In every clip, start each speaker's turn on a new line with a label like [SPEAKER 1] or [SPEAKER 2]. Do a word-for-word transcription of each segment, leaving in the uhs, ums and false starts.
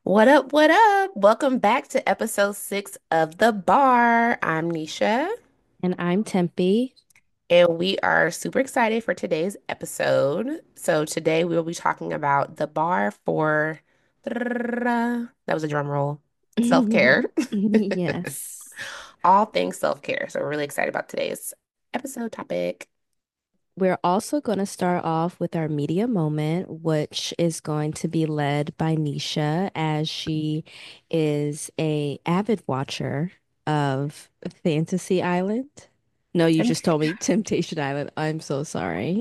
[SPEAKER 1] What up? What up? Welcome back to episode six of The Bar. I'm Nisha,
[SPEAKER 2] And I'm Tempe.
[SPEAKER 1] and we are super excited for today's episode. So, today we will be talking about the bar for that was a drum roll self-care,
[SPEAKER 2] Yes.
[SPEAKER 1] all things self-care. So, we're really excited about today's episode topic.
[SPEAKER 2] We're also going to start off with our media moment, which is going to be led by Nisha as she is a avid watcher of Fantasy Island. No, you
[SPEAKER 1] Tem-
[SPEAKER 2] just told me Temptation Island. I'm so sorry.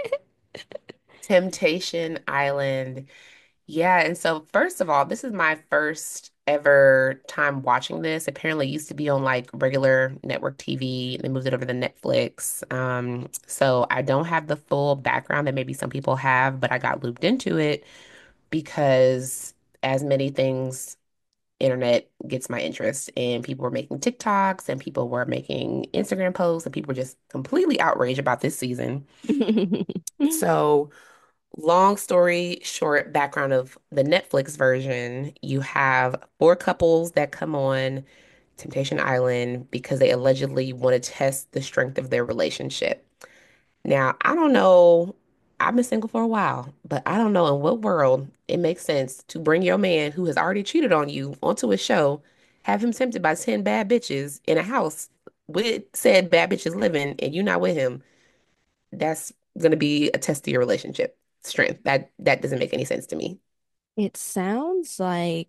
[SPEAKER 1] Temptation Island. Yeah, and so first of all, this is my first ever time watching this. Apparently, it used to be on like regular network T V, and they moved it over to Netflix. Um, so I don't have the full background that maybe some people have, but I got looped into it because, as many things, internet gets my interest, and people were making TikToks, and people were making Instagram posts, and people were just completely outraged about this season. So. Long story short, background of the Netflix version, you have four couples that come on Temptation Island because they allegedly want to test the strength of their relationship. Now, I don't know, I've been single for a while, but I don't know in what world it makes sense to bring your man who has already cheated on you onto a show, have him tempted by ten bad bitches in a house with said bad bitches living, and you not with him. That's going to be a test of your relationship strength. That that doesn't make any sense to me.
[SPEAKER 2] It sounds like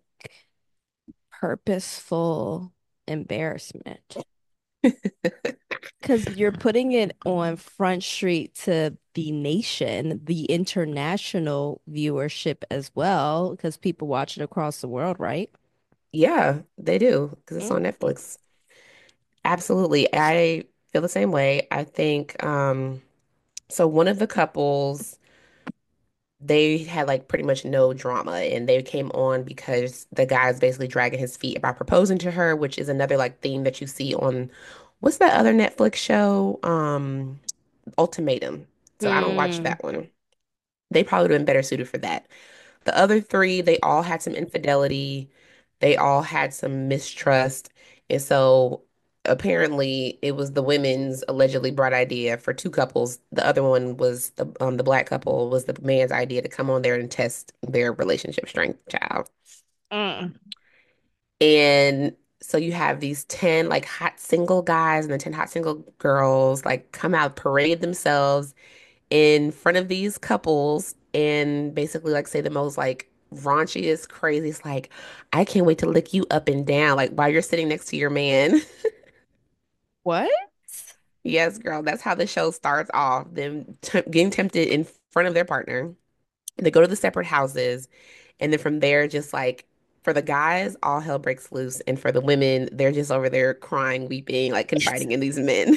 [SPEAKER 2] purposeful embarrassment. Because you're putting it on Front Street to the nation, the international viewership as well, because people watch it across the world, right?
[SPEAKER 1] Yeah, they do because it's on
[SPEAKER 2] Mm.
[SPEAKER 1] Netflix. Absolutely. I feel the same way. I think um so one of the couples, they had like pretty much no drama, and they came on because the guy's basically dragging his feet about proposing to her, which is another like theme that you see on what's that other Netflix show? Um Ultimatum. So I don't watch
[SPEAKER 2] Mm.
[SPEAKER 1] that one. They probably would have been better suited for that. The other three, they all had some infidelity. They all had some mistrust. And so apparently it was the women's allegedly bright idea for two couples. The other one was the um the black couple was the man's idea to come on there and test their relationship strength, child.
[SPEAKER 2] Mm.
[SPEAKER 1] And so you have these ten like hot single guys and the ten hot single girls like come out, parade themselves in front of these couples and basically like say the most like raunchiest, craziest, like, I can't wait to lick you up and down, like while you're sitting next to your man.
[SPEAKER 2] What?
[SPEAKER 1] Yes, girl, that's how the show starts off. Them t getting tempted in front of their partner. They go to the separate houses, and then from there, just like for the guys, all hell breaks loose, and for the women, they're just over there crying, weeping, like confiding in these men.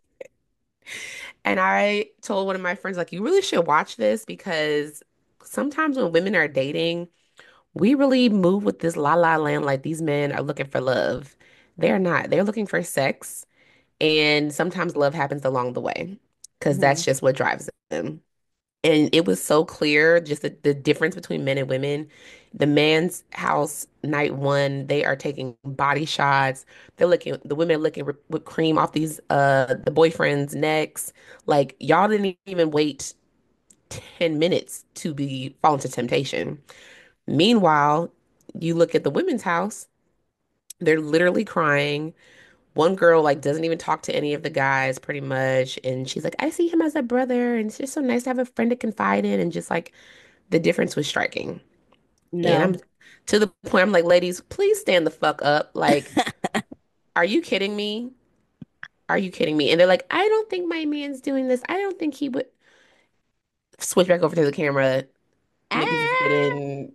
[SPEAKER 1] And I told one of my friends, like, you really should watch this because sometimes when women are dating, we really move with this la la land like these men are looking for love. They're not. They're looking for sex. And sometimes love happens along the way because
[SPEAKER 2] Mhm.
[SPEAKER 1] that's just what drives them. And it was so clear just the, the difference between men and women. The man's house, night one, they are taking body shots. They're looking, the women are licking whip- whipped cream off these, uh, the boyfriends' necks. Like, y'all didn't even wait ten minutes to be fall into temptation. Meanwhile, you look at the women's house, they're literally crying. One girl like doesn't even talk to any of the guys pretty much, and she's like, I see him as a brother, and it's just so nice to have a friend to confide in, and just like the difference was striking. And I'm
[SPEAKER 2] No.
[SPEAKER 1] to the point I'm like, ladies, please stand the fuck up. Like, are you kidding me? Are you kidding me? And they're like, I don't think my man's doing this. I don't think he would switch back over to the camera. Niggas is
[SPEAKER 2] Ah,
[SPEAKER 1] getting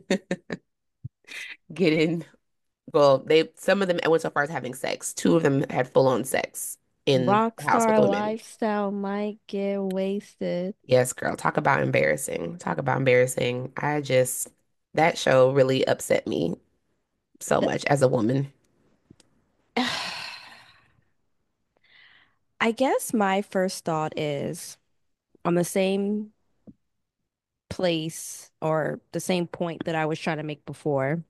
[SPEAKER 1] getting well, they some of them went so far as having sex. Two of them had full on sex in the house with
[SPEAKER 2] rockstar
[SPEAKER 1] the women.
[SPEAKER 2] lifestyle might get wasted.
[SPEAKER 1] Yes, girl. Talk about embarrassing. Talk about embarrassing. I just that show really upset me so
[SPEAKER 2] The-
[SPEAKER 1] much as a woman.
[SPEAKER 2] I guess my first thought is on the same place or the same point that I was trying to make before.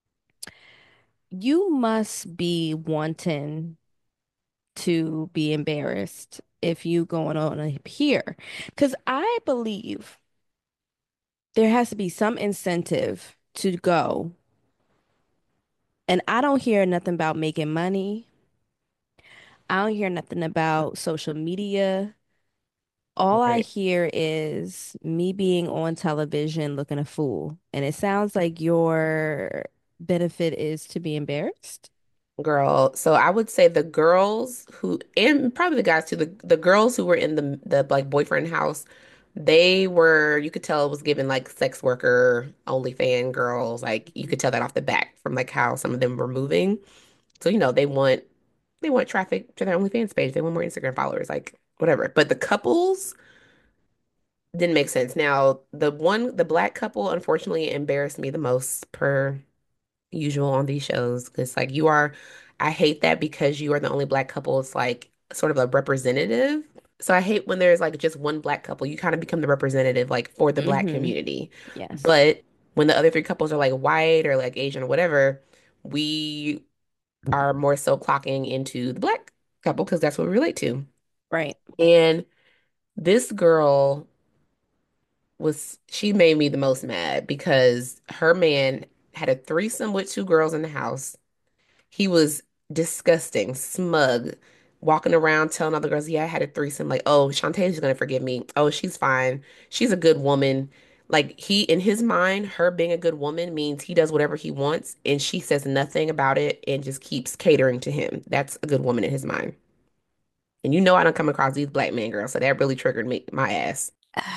[SPEAKER 2] You must be wanting to be embarrassed if you going on a here. Because I believe there has to be some incentive to go. And I don't hear nothing about making money. I don't hear nothing about social media. All I
[SPEAKER 1] Right.
[SPEAKER 2] hear is me being on television looking a fool. And it sounds like your benefit is to be embarrassed.
[SPEAKER 1] Girl, so I would say the girls who, and probably the guys too, the, the girls who were in the the like boyfriend house, they were, you could tell it was given like sex worker, OnlyFans girls. Like you could tell that off the back from like how some of them were moving. So, you know, they want they want traffic to their OnlyFans page. They want more Instagram followers, like whatever. But the couples didn't make sense. Now, the one, the black couple, unfortunately embarrassed me the most per usual on these shows. It's like you are, I hate that because you are the only black couple. It's like sort of a representative. So I hate when there's like just one black couple. You kind of become the representative like for the black
[SPEAKER 2] Mm-hmm.
[SPEAKER 1] community.
[SPEAKER 2] Yes.
[SPEAKER 1] But when the other three couples are like white or like Asian or whatever, we are more so clocking into the black couple because that's what we relate to.
[SPEAKER 2] Right.
[SPEAKER 1] And this girl was, she made me the most mad because her man had a threesome with two girls in the house. He was disgusting, smug, walking around telling other girls, yeah, I had a threesome. Like, oh, Shantae's gonna forgive me. Oh, she's fine. She's a good woman. Like he, in his mind, her being a good woman means he does whatever he wants, and she says nothing about it and just keeps catering to him. That's a good woman in his mind. And you know I don't come across these black men girls, so that really triggered me, my ass.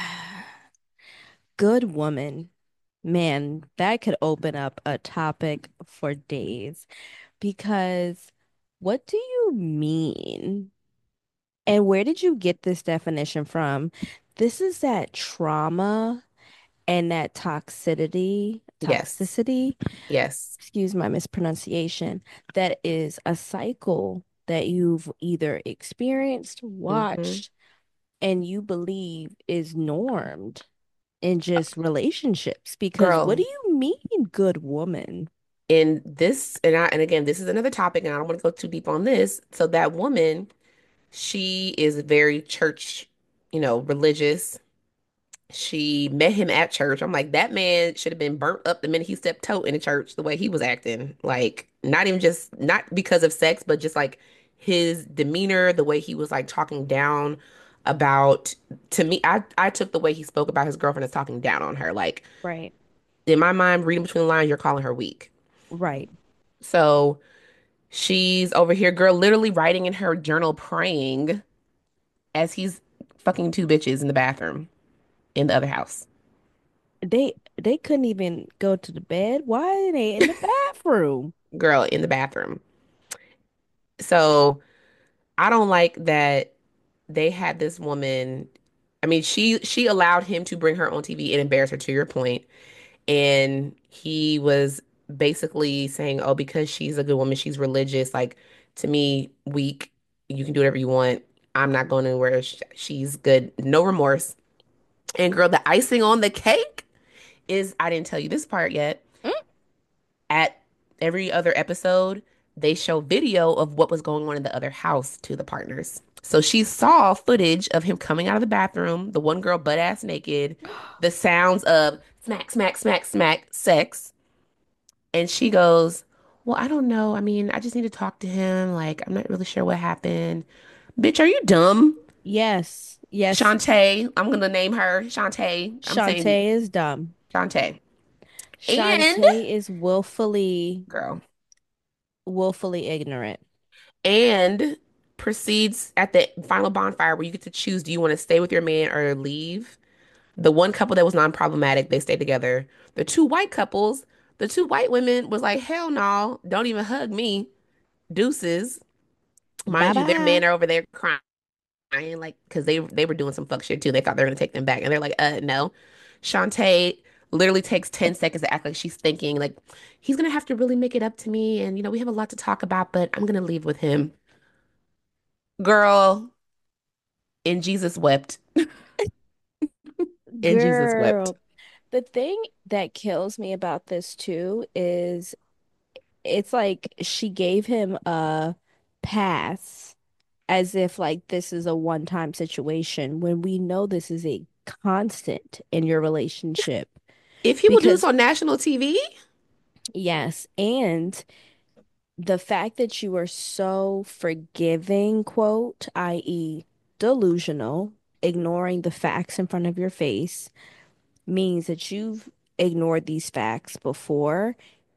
[SPEAKER 2] Good woman. Man, that could open up a topic for days because what do you mean? And where did you get this definition from? This is that trauma and that toxicity,
[SPEAKER 1] Yes,
[SPEAKER 2] toxicity,
[SPEAKER 1] yes.
[SPEAKER 2] excuse my mispronunciation, that is a cycle that you've either experienced,
[SPEAKER 1] Hmm.
[SPEAKER 2] watched, and you believe is normed in just relationships. Because what do
[SPEAKER 1] Girl,
[SPEAKER 2] you mean, good woman?
[SPEAKER 1] in this, and I, and again, this is another topic, and I don't want to go too deep on this. So that woman, she is very church, you know, religious. She met him at church. I'm like, that man should have been burnt up the minute he stepped toe in the church, the way he was acting. Like, not even just, not because of sex, but just like his demeanor, the way he was like talking down about, to me, I, I took the way he spoke about his girlfriend as talking down on her. Like,
[SPEAKER 2] Right,
[SPEAKER 1] in my mind, reading between the lines, you're calling her weak.
[SPEAKER 2] right.
[SPEAKER 1] So she's over here, girl, literally writing in her journal, praying as he's fucking two bitches in the bathroom in the other house.
[SPEAKER 2] They they couldn't even go to the bed. Why are they in the bathroom?
[SPEAKER 1] Girl, in the bathroom. So I don't like that they had this woman. I mean, she she allowed him to bring her on T V and embarrass her, to your point. And he was basically saying, oh, because she's a good woman, she's religious, like to me, weak. You can do whatever you want. I'm not going anywhere. Sh- She's good. No remorse. And girl, the icing on the cake is, I didn't tell you this part yet.
[SPEAKER 2] Mm,
[SPEAKER 1] At every other episode, they show video of what was going on in the other house to the partners. So she saw footage of him coming out of the bathroom, the one girl butt ass naked, the sounds of smack, smack, smack, smack, sex. And she goes, well, I don't know. I mean, I just need to talk to him. Like, I'm not really sure what happened. Bitch, are you dumb?
[SPEAKER 2] yes, yes.
[SPEAKER 1] Shantae, I'm gonna name her Shantae. I'm saying
[SPEAKER 2] Shantae is dumb.
[SPEAKER 1] Shantae. And
[SPEAKER 2] Shantae is willfully,
[SPEAKER 1] girl,
[SPEAKER 2] willfully ignorant.
[SPEAKER 1] and proceeds at the final bonfire where you get to choose, do you want to stay with your man or leave? The one couple that was non-problematic, they stayed together. The two white couples, the two white women was like, hell no, don't even hug me. Deuces.
[SPEAKER 2] Bye
[SPEAKER 1] Mind you, their men
[SPEAKER 2] bye.
[SPEAKER 1] are over there crying, like, because they they were doing some fuck shit too. They thought they were gonna take them back. And they're like, uh, no. Shantae literally takes ten seconds to act like she's thinking, like, he's gonna have to really make it up to me. And, you know, we have a lot to talk about, but I'm gonna leave with him. Girl, and Jesus wept. And Jesus
[SPEAKER 2] Girl,
[SPEAKER 1] wept.
[SPEAKER 2] The thing that kills me about this too is it's like she gave him a pass as if like this is a one-time situation when we know this is a constant in your relationship.
[SPEAKER 1] If he will do this
[SPEAKER 2] Because
[SPEAKER 1] on national T V,
[SPEAKER 2] yes, and the fact that you are so forgiving, quote, i e, delusional, ignoring the facts in front of your face means that you've ignored these facts before.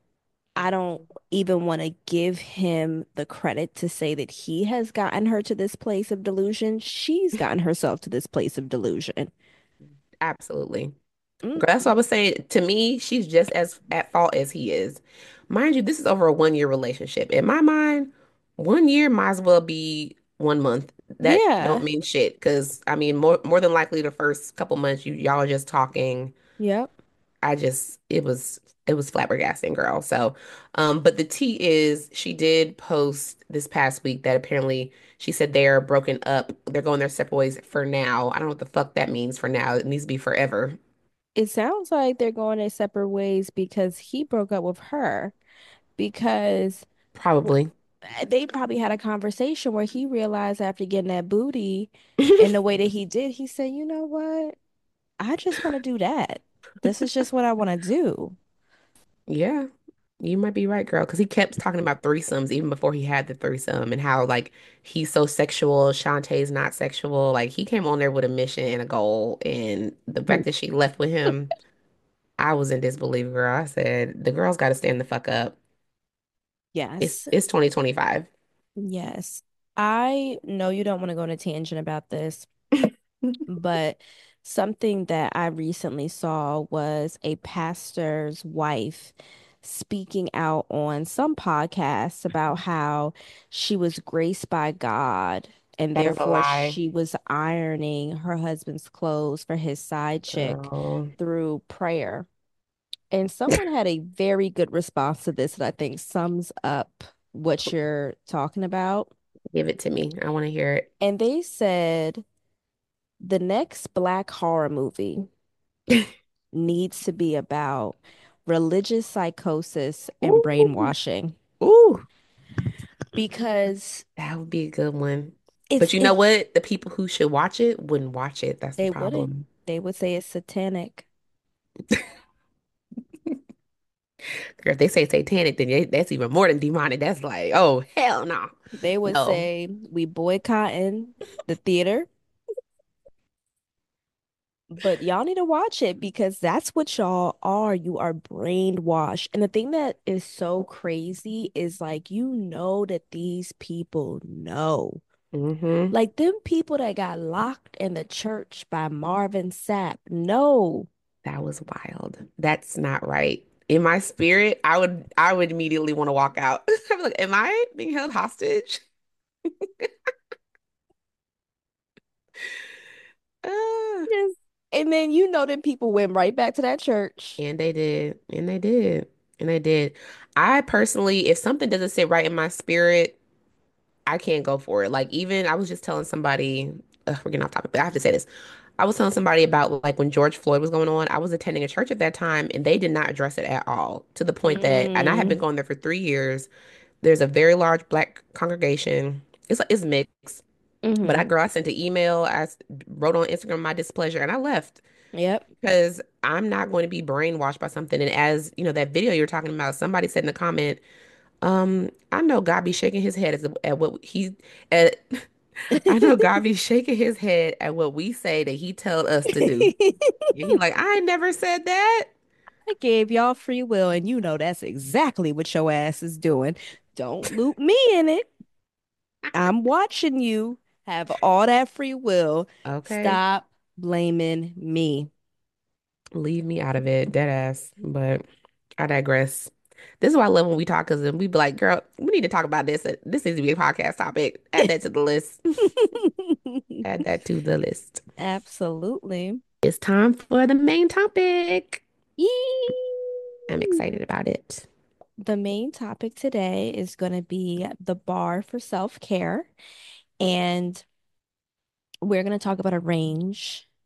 [SPEAKER 2] I don't even want to give him the credit to say that he has gotten her to this place of delusion. She's gotten herself to this place of delusion.
[SPEAKER 1] absolutely.
[SPEAKER 2] Mm,
[SPEAKER 1] Girl, that's what I was saying. To me, she's just as at fault as he is. Mind you, this is over a one year relationship. In my mind, one year might as well be one month. That don't
[SPEAKER 2] yeah.
[SPEAKER 1] mean shit. Because I mean, more more than likely, the first couple months, you y'all are just talking.
[SPEAKER 2] Yep.
[SPEAKER 1] I just it was it was flabbergasting, girl. So, um, but the tea is she did post this past week that apparently she said they are broken up. They're going their separate ways for now. I don't know what the fuck that means for now. It needs to be forever,
[SPEAKER 2] It sounds like they're going their separate ways because he broke up with her because w-
[SPEAKER 1] probably.
[SPEAKER 2] they probably had a conversation where he realized after getting that booty and the way that he did, he said, "You know what? I just want to do that. This is just what I want to do."
[SPEAKER 1] Yeah, you might be right, girl. Because he kept talking about threesomes even before he had the threesome and how like he's so sexual. Shantae's not sexual. Like he came on there with a mission and a goal, and the fact that she left with him, I was in disbelief, girl. I said the girl's got to stand the fuck up. It's
[SPEAKER 2] Yes.
[SPEAKER 1] it's twenty twenty-five.
[SPEAKER 2] Yes. I know you don't want to go on a tangent about this, but something that I recently saw was a pastor's wife speaking out on some podcasts about how she was graced by God and
[SPEAKER 1] That is a
[SPEAKER 2] therefore
[SPEAKER 1] lie,
[SPEAKER 2] she was ironing her husband's clothes for his side chick
[SPEAKER 1] girl.
[SPEAKER 2] through prayer. And someone had a very good response to this that I think sums up what you're talking about.
[SPEAKER 1] Give it to me. I want to hear
[SPEAKER 2] And they said the next black horror movie
[SPEAKER 1] it.
[SPEAKER 2] needs to be about religious psychosis and
[SPEAKER 1] Ooh,
[SPEAKER 2] brainwashing
[SPEAKER 1] ooh,
[SPEAKER 2] because
[SPEAKER 1] that would be a good one.
[SPEAKER 2] it's
[SPEAKER 1] But you know
[SPEAKER 2] it
[SPEAKER 1] what? The people who should watch it wouldn't watch it. That's the
[SPEAKER 2] they wouldn't.
[SPEAKER 1] problem.
[SPEAKER 2] They would say it's satanic.
[SPEAKER 1] Girl, if they say satanic, then they- that's even more than demonic. That's like, oh, hell no.
[SPEAKER 2] They would
[SPEAKER 1] No.
[SPEAKER 2] say we boycotting the theater, but y'all need to watch it because that's what y'all are. You are brainwashed. And the thing that is so crazy is like you know that these people know.
[SPEAKER 1] Hmm.
[SPEAKER 2] Like them people that got locked in the church by Marvin Sapp. No,
[SPEAKER 1] That was wild. That's not right. In my spirit, I would I would immediately want to walk out. I'm like, am I being held hostage? Uh,
[SPEAKER 2] yes. And then you know that people went right back to that church.
[SPEAKER 1] and they did. And they did. And they did. I personally, if something doesn't sit right in my spirit, I can't go for it. Like even I was just telling somebody, ugh, we're getting off topic, but I have to say this. I was telling somebody about like when George Floyd was going on. I was attending a church at that time, and they did not address it at all. To the point that, and I have been
[SPEAKER 2] Mm,
[SPEAKER 1] going there for three years. There's a very large black congregation. It's it's mixed, but I
[SPEAKER 2] hmm.
[SPEAKER 1] girl, I sent an email. I s- wrote on Instagram my displeasure, and I left
[SPEAKER 2] Yep.
[SPEAKER 1] because I'm not going to be brainwashed by something. And as you know, that video you're talking about, somebody said in the comment. Um, I know God be shaking his head at, at what he at I know God be shaking his head at what we say that he tell us to do. And he like, I ain't never said that.
[SPEAKER 2] I gave y'all free will, and you know that's exactly what your ass is doing. Don't loop me in it. I'm watching you have all that free will.
[SPEAKER 1] Okay,
[SPEAKER 2] Stop blaming me.
[SPEAKER 1] leave me out of it, dead ass. But I digress. This is why I love when we talk because then we be like, girl, we need to talk about this. This needs to be a podcast topic. Add that to the list. Add that to the list.
[SPEAKER 2] Absolutely.
[SPEAKER 1] It's time for the main topic. I'm
[SPEAKER 2] Yee.
[SPEAKER 1] excited about it.
[SPEAKER 2] The main topic today is going to be the bar for self-care, and we're going to talk about a range.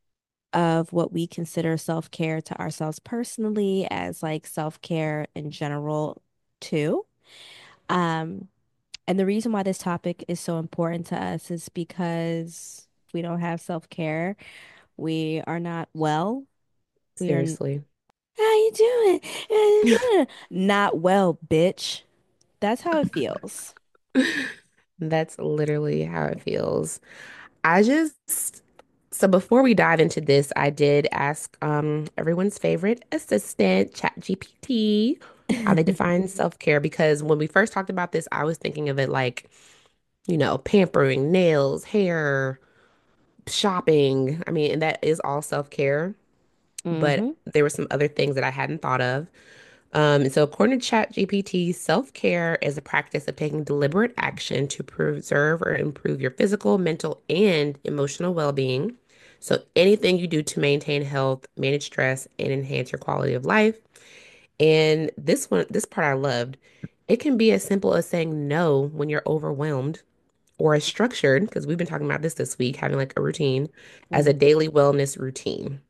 [SPEAKER 2] of what we consider self-care to ourselves personally as like self-care in general too. Um, and the reason why this topic is so important to us is because if we don't have self-care, we are not well. We are,
[SPEAKER 1] Seriously.
[SPEAKER 2] how you doing? How you doing? Not well, bitch. That's how it feels.
[SPEAKER 1] That's literally how it feels. I just, so before we dive into this, I did ask um, everyone's favorite assistant, ChatGPT, how they define self-care because when we first talked about this, I was thinking of it like, you know, pampering, nails, hair, shopping. I mean, and that is all self-care, but
[SPEAKER 2] Hmm.
[SPEAKER 1] there were some other things that I hadn't thought of. Um, and so, according to ChatGPT, self-care is a practice of taking deliberate action to preserve or improve your physical, mental, and emotional well-being. So, anything you do to maintain health, manage stress, and enhance your quality of life. And this one, this part I loved. It can be as simple as saying no when you're overwhelmed, or as structured, because we've been talking about this this week, having like a routine, as a daily wellness routine.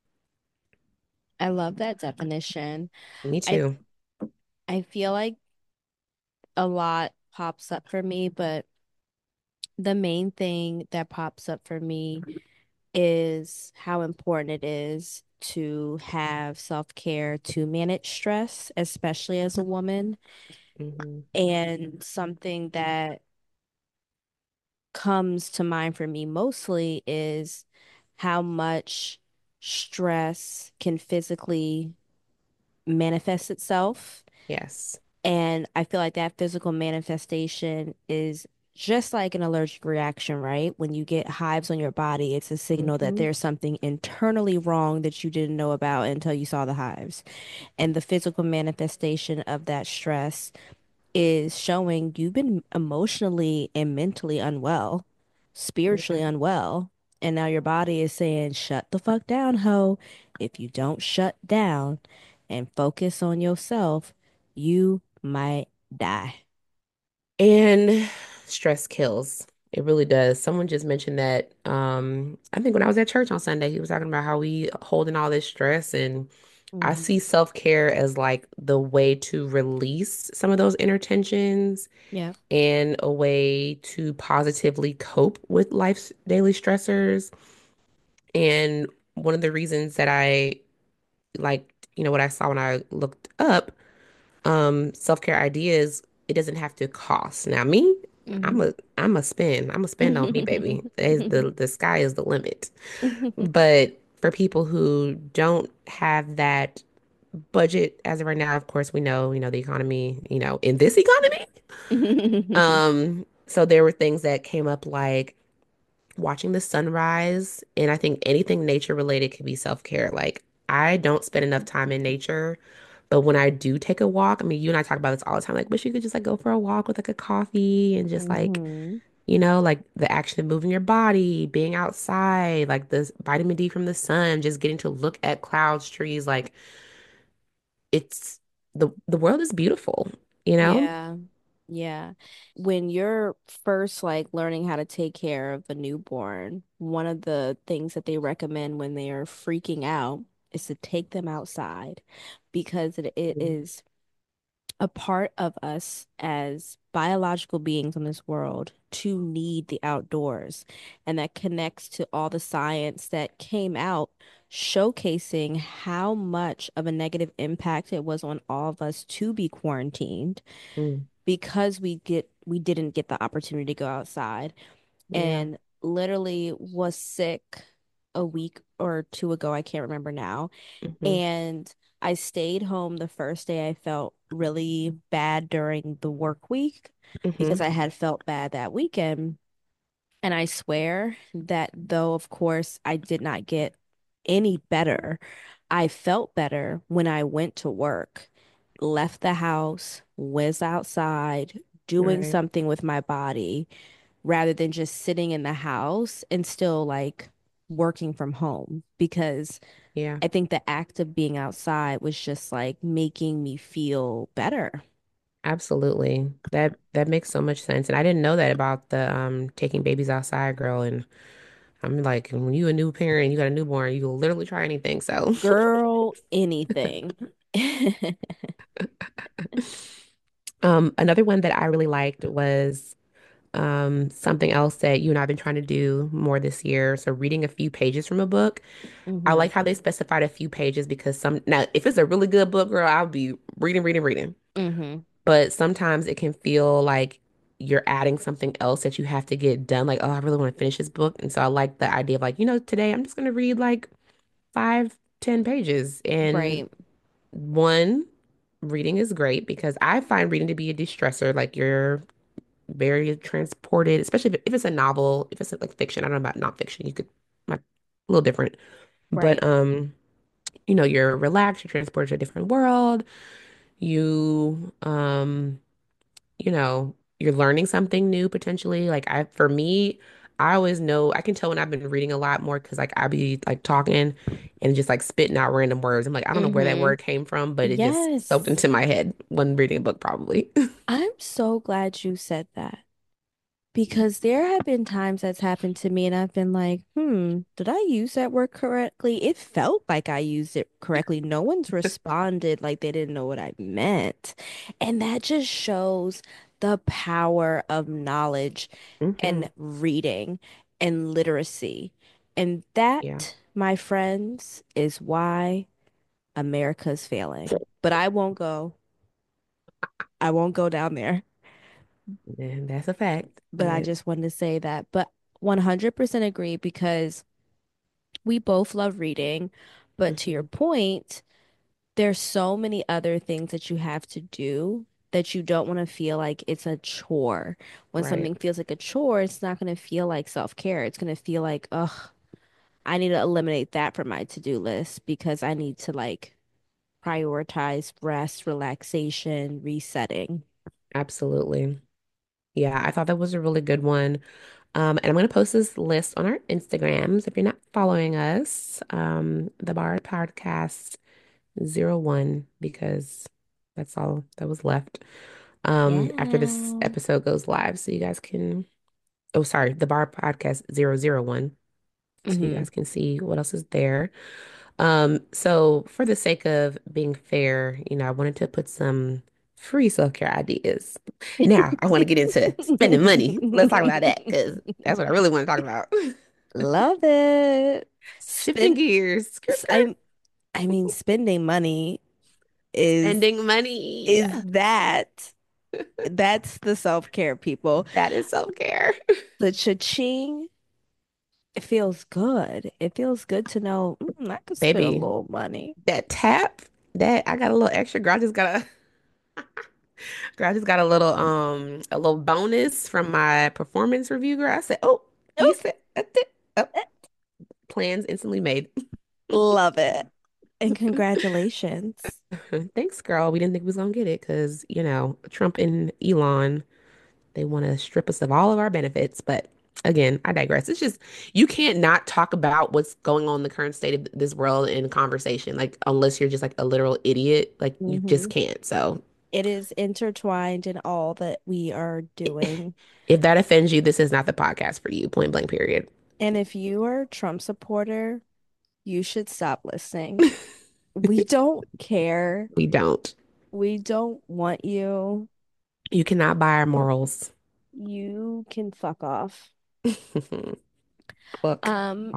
[SPEAKER 2] I love that definition.
[SPEAKER 1] Me
[SPEAKER 2] I
[SPEAKER 1] too.
[SPEAKER 2] I feel like a lot pops up for me, but the main thing that pops up for me is how important it is to have self-care to manage stress, especially as a woman.
[SPEAKER 1] Hmm.
[SPEAKER 2] And something that comes to mind for me mostly is how much stress can physically manifest itself.
[SPEAKER 1] Yes.
[SPEAKER 2] And I feel like that physical manifestation is just like an allergic reaction, right? When you get hives on your body, it's a signal that
[SPEAKER 1] Hmm.
[SPEAKER 2] there's something internally wrong that you didn't know about until you saw the hives. And the physical manifestation of that stress is showing you've been emotionally and mentally unwell, spiritually
[SPEAKER 1] Yeah.
[SPEAKER 2] unwell. And now your body is saying, shut the fuck down, ho. If you don't shut down and focus on yourself, you might die.
[SPEAKER 1] And stress kills. It really does. Someone just mentioned that. Um, I think when I was at church on Sunday, he was talking about how we holding all this stress, and I
[SPEAKER 2] Hmm.
[SPEAKER 1] see self-care as like the way to release some of those inner tensions
[SPEAKER 2] Yeah.
[SPEAKER 1] and a way to positively cope with life's daily stressors. And one of the reasons that I like, you know, what I saw when I looked up um self-care ideas, it doesn't have to cost. Now me, I'm
[SPEAKER 2] Hmm.
[SPEAKER 1] a I'm a spend. I'm a spend on me, baby. It's the the sky is the limit. But for people who don't have that budget as of right now, of course we know, you know, the economy, you know, in this economy. Um, so there were things that came up like watching the sunrise, and I think anything nature related could be self-care. Like I don't spend enough time in nature, but when I do take a walk, I mean, you and I talk about this all the time. Like, wish you could just like go for a walk with like a coffee and just like,
[SPEAKER 2] Hmm.
[SPEAKER 1] you know, like the action of moving your body, being outside, like the vitamin D from the sun, just getting to look at clouds, trees, like it's the the world is beautiful, you know?
[SPEAKER 2] Yeah. Yeah. When you're first like learning how to take care of a newborn, one of the things that they recommend when they are freaking out is to take them outside because it, it
[SPEAKER 1] Mhm.
[SPEAKER 2] is a part of us as biological beings on this world to need the outdoors. And that connects to all the science that came out showcasing how much of a negative impact it was on all of us to be quarantined
[SPEAKER 1] Mm.
[SPEAKER 2] because we get we didn't get the opportunity to go outside
[SPEAKER 1] Yeah.
[SPEAKER 2] and literally was sick a week or two ago, I can't remember now.
[SPEAKER 1] Hmm.
[SPEAKER 2] And I stayed home the first day I felt really bad during the work week because
[SPEAKER 1] Hmm.
[SPEAKER 2] I had felt bad that weekend. And I swear that though, of course, I did not get any better, I felt better when I went to work, left the house, was outside, doing
[SPEAKER 1] Right.
[SPEAKER 2] something with my body rather than just sitting in the house and still like working from home. Because
[SPEAKER 1] Yeah.
[SPEAKER 2] I think the act of being outside was just like making me feel better.
[SPEAKER 1] Absolutely. That that makes so much sense. And I didn't know that about the um taking babies outside, girl. And I'm like, when you a new parent, you got a newborn, you will literally try anything. So,
[SPEAKER 2] Girl, anything.
[SPEAKER 1] um, another one that I really liked was um something else that you and I've been trying to do more this year. So reading a few pages from a book. I
[SPEAKER 2] Hmm.
[SPEAKER 1] like how they specified a few pages because some now if it's a really good book, girl, I'll be reading, reading, reading.
[SPEAKER 2] Hmm.
[SPEAKER 1] But sometimes it can feel like you're adding something else that you have to get done. Like, oh, I really want to finish this book. And so I like the idea of like, you know, today I'm just gonna read like five, ten pages. And
[SPEAKER 2] Right.
[SPEAKER 1] one, reading is great because I find reading to be a de-stressor. Like you're very transported, especially if, if it's a novel, if it's like fiction. I don't know about nonfiction. You could might a little different. But
[SPEAKER 2] Right.
[SPEAKER 1] um, you know, you're relaxed, you're transported to a different world. You um you know, you're learning something new potentially. Like I, for me, I always know I can tell when I've been reading a lot more because like I'll be like talking and just like spitting out random words. I'm like, I don't know where that
[SPEAKER 2] Hmm.
[SPEAKER 1] word came from, but it just soaked
[SPEAKER 2] Yes.
[SPEAKER 1] into my head when reading a book, probably.
[SPEAKER 2] I'm so glad you said that. Because there have been times that's happened to me and I've been like, hmm, did I use that word correctly? It felt like I used it correctly. No one's responded like they didn't know what I meant. And that just shows the power of knowledge
[SPEAKER 1] Hmm.
[SPEAKER 2] and reading and literacy. And
[SPEAKER 1] Yeah.
[SPEAKER 2] that, my friends, is why America's failing. But I won't go. I won't go down there.
[SPEAKER 1] And that's a fact.
[SPEAKER 2] But I
[SPEAKER 1] But
[SPEAKER 2] just wanted to say that. But one hundred percent agree because we both love reading. But to your
[SPEAKER 1] mhm.
[SPEAKER 2] point, there's so many other things that you have to do that you don't want to feel like it's a chore. When
[SPEAKER 1] Right.
[SPEAKER 2] something feels like a chore, it's not going to feel like self-care. It's going to feel like, ugh, I need to eliminate that from my to-do list because I need to like prioritize rest, relaxation, resetting.
[SPEAKER 1] Absolutely. Yeah, I thought that was a really good one. Um, and I'm going to post this list on our Instagrams if you're not following us. Um, the Bar Podcast zero one because that's all that was left um after this
[SPEAKER 2] Yeah.
[SPEAKER 1] episode goes live. So you guys can oh sorry, the Bar Podcast zero zero one. So you
[SPEAKER 2] Hmm.
[SPEAKER 1] guys can see what else is there. Um, so for the sake of being fair, you know, I wanted to put some free self-care ideas. Now I want to get into spending money. Let's talk about that because that's what I really want to talk about.
[SPEAKER 2] Love it.
[SPEAKER 1] Shifting
[SPEAKER 2] Spend,
[SPEAKER 1] gears. Skirt,
[SPEAKER 2] s-
[SPEAKER 1] skirt.
[SPEAKER 2] I, I mean, spending money is
[SPEAKER 1] Spending money.
[SPEAKER 2] is that that's the self-care, people.
[SPEAKER 1] That is self-care.
[SPEAKER 2] The cha-ching, it feels good. It feels good to know, mm, I could spend a
[SPEAKER 1] Baby,
[SPEAKER 2] little money.
[SPEAKER 1] that tap, that I got a little extra. Girl, I just got a girl, I just got a little um a little bonus from my performance review. Girl, I said, "Oh, you
[SPEAKER 2] Oh,
[SPEAKER 1] said that's it." Oh, plans instantly made.
[SPEAKER 2] love it. And congratulations.
[SPEAKER 1] Thanks, girl. We didn't think we was gonna get it because you know Trump and Elon they want to strip us of all of our benefits. But again, I digress. It's just you can't not talk about what's going on in the current state of this world in conversation, like unless you're just like a literal idiot. Like you just
[SPEAKER 2] Hmm.
[SPEAKER 1] can't. So.
[SPEAKER 2] It is intertwined in all that we are doing.
[SPEAKER 1] If that offends you, this is not the podcast for you, point blank, period.
[SPEAKER 2] And if you are a Trump supporter, you should stop listening. We don't care.
[SPEAKER 1] We don't.
[SPEAKER 2] We don't want you.
[SPEAKER 1] You cannot buy our morals.
[SPEAKER 2] You can fuck off.
[SPEAKER 1] Fuck.
[SPEAKER 2] Um,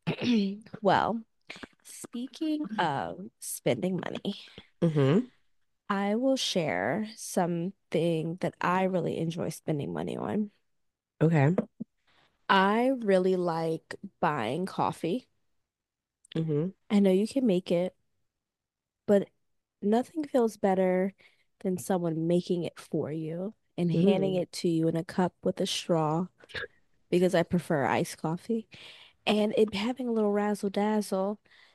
[SPEAKER 2] well, speaking of spending money,
[SPEAKER 1] Mm-hmm.
[SPEAKER 2] I will share something that I really enjoy spending money on.
[SPEAKER 1] Okay.
[SPEAKER 2] I really like buying coffee.
[SPEAKER 1] Mm-hmm.
[SPEAKER 2] I know you can make it, but nothing feels better than someone making it for you and handing
[SPEAKER 1] Mm.
[SPEAKER 2] it to you in a cup with a straw because I prefer iced coffee. And it having a little razzle dazzle,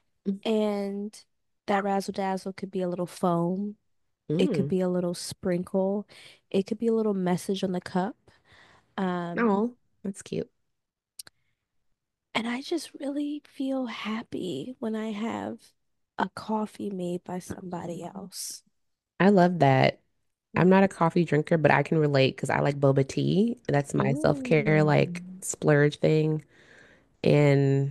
[SPEAKER 2] and that razzle dazzle could be a little foam, it could
[SPEAKER 1] Mm.
[SPEAKER 2] be a little sprinkle, it could be a little message on the cup. Um,
[SPEAKER 1] Oh, that's cute.
[SPEAKER 2] and I just really feel happy when I have a coffee made by somebody else.
[SPEAKER 1] I love that. I'm not a coffee drinker, but I can relate because I like boba tea. That's my self-care, like
[SPEAKER 2] Mm.
[SPEAKER 1] splurge thing. And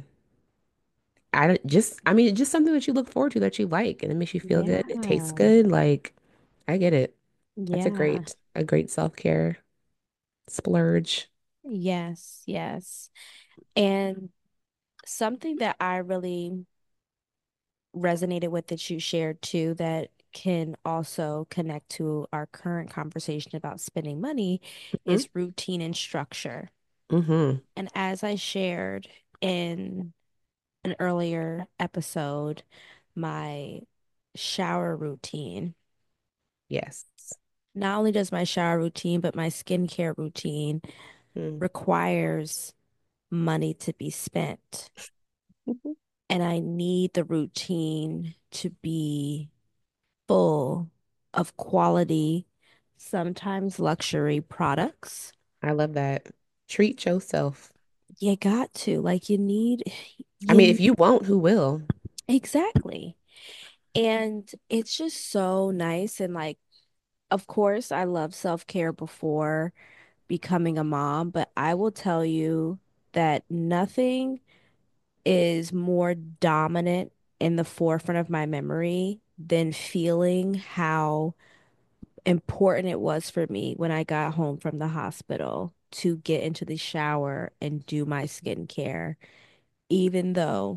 [SPEAKER 1] I don't- just, I mean, it's just something that you look forward to that you like and it makes you feel good. It tastes
[SPEAKER 2] Yeah.
[SPEAKER 1] good. Like, I get it. That's a
[SPEAKER 2] Yeah.
[SPEAKER 1] great, a great self-care splurge.
[SPEAKER 2] Yes, yes. And something that I really resonated with that you shared too that can also connect to our current conversation about spending money
[SPEAKER 1] Hmm.
[SPEAKER 2] is routine and structure.
[SPEAKER 1] Hmm.
[SPEAKER 2] And as I shared in an earlier episode, my shower routine,
[SPEAKER 1] Yes.
[SPEAKER 2] not only does my shower routine, but my skincare routine
[SPEAKER 1] Mm.
[SPEAKER 2] requires money to be spent. And I need the routine to be full of quality, sometimes luxury products.
[SPEAKER 1] I love that. Treat yourself.
[SPEAKER 2] You got to, like, you need,
[SPEAKER 1] I mean, if
[SPEAKER 2] you
[SPEAKER 1] you won't, who will?
[SPEAKER 2] exactly. And it's just so nice. And, like, of course, I love self-care before becoming a mom, but I will tell you that nothing is more dominant in the forefront of my memory than feeling how important it was for me when I got home from the hospital to get into the shower and do my skincare, even though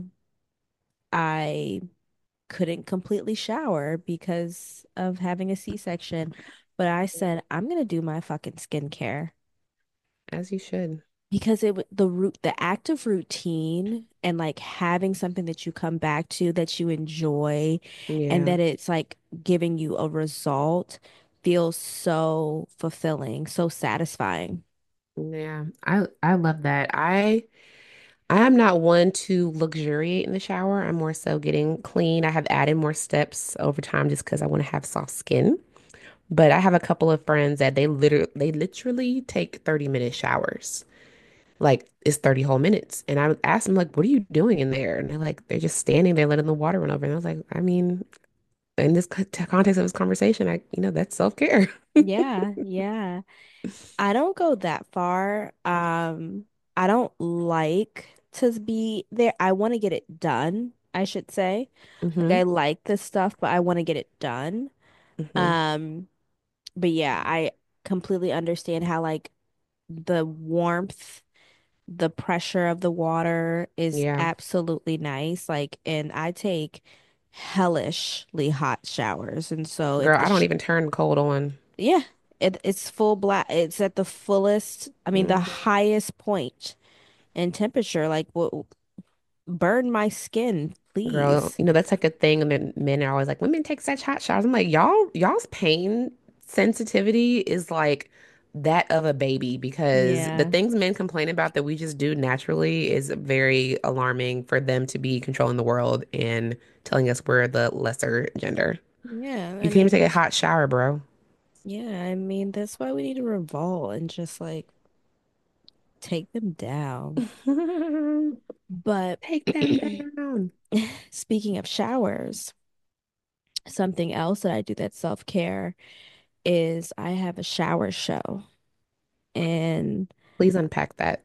[SPEAKER 2] I couldn't completely shower because of having a C-section. But I said, I'm gonna do my fucking skincare
[SPEAKER 1] As you should.
[SPEAKER 2] because it w- the root the act of routine and like having something that you come back to that you enjoy and
[SPEAKER 1] Yeah.
[SPEAKER 2] that it's like giving you a result feels so fulfilling, so satisfying.
[SPEAKER 1] Yeah. I I love that. I I am not one to luxuriate in the shower. I'm more so getting clean. I have added more steps over time just because I want to have soft skin. But I have a couple of friends that they literally they literally take thirty minute showers. Like it's thirty whole minutes. And I asked them like, what are you doing in there? And they're like, they're just standing there letting the water run over. And I was like, I mean, in this co- context of this conversation, I, you know, that's self-care.
[SPEAKER 2] Yeah, yeah. I don't go that far. Um, I don't like to be there. I want to get it done, I should say. Like
[SPEAKER 1] Hmm.
[SPEAKER 2] I like this stuff, but I want to get it done.
[SPEAKER 1] Hmm.
[SPEAKER 2] Um, but yeah, I completely understand how like the warmth, the pressure of the water is
[SPEAKER 1] Yeah.
[SPEAKER 2] absolutely nice. Like, and I take hellishly hot showers. And so if
[SPEAKER 1] Girl,
[SPEAKER 2] the
[SPEAKER 1] I don't
[SPEAKER 2] sh
[SPEAKER 1] even turn cold on.
[SPEAKER 2] yeah, it it's full black. It's at the fullest, I mean, the
[SPEAKER 1] Hmm.
[SPEAKER 2] highest point in temperature. Like, what burn my skin,
[SPEAKER 1] Girl,
[SPEAKER 2] please.
[SPEAKER 1] you know, that's like a thing. And then men are always like, women take such hot showers. I'm like, y'all, y'all's pain sensitivity is like that of a baby because the
[SPEAKER 2] Yeah.
[SPEAKER 1] things men complain about that we just do naturally is very alarming for them to be controlling the world and telling us we're the lesser gender.
[SPEAKER 2] Yeah, I
[SPEAKER 1] You can't even
[SPEAKER 2] mean,
[SPEAKER 1] take a hot shower, bro.
[SPEAKER 2] yeah, I mean, that's why we need to revolt and just like take them down. But
[SPEAKER 1] Take them down.
[SPEAKER 2] speaking of showers, something else that I do that's self-care is I have a shower show. And
[SPEAKER 1] Please unpack that.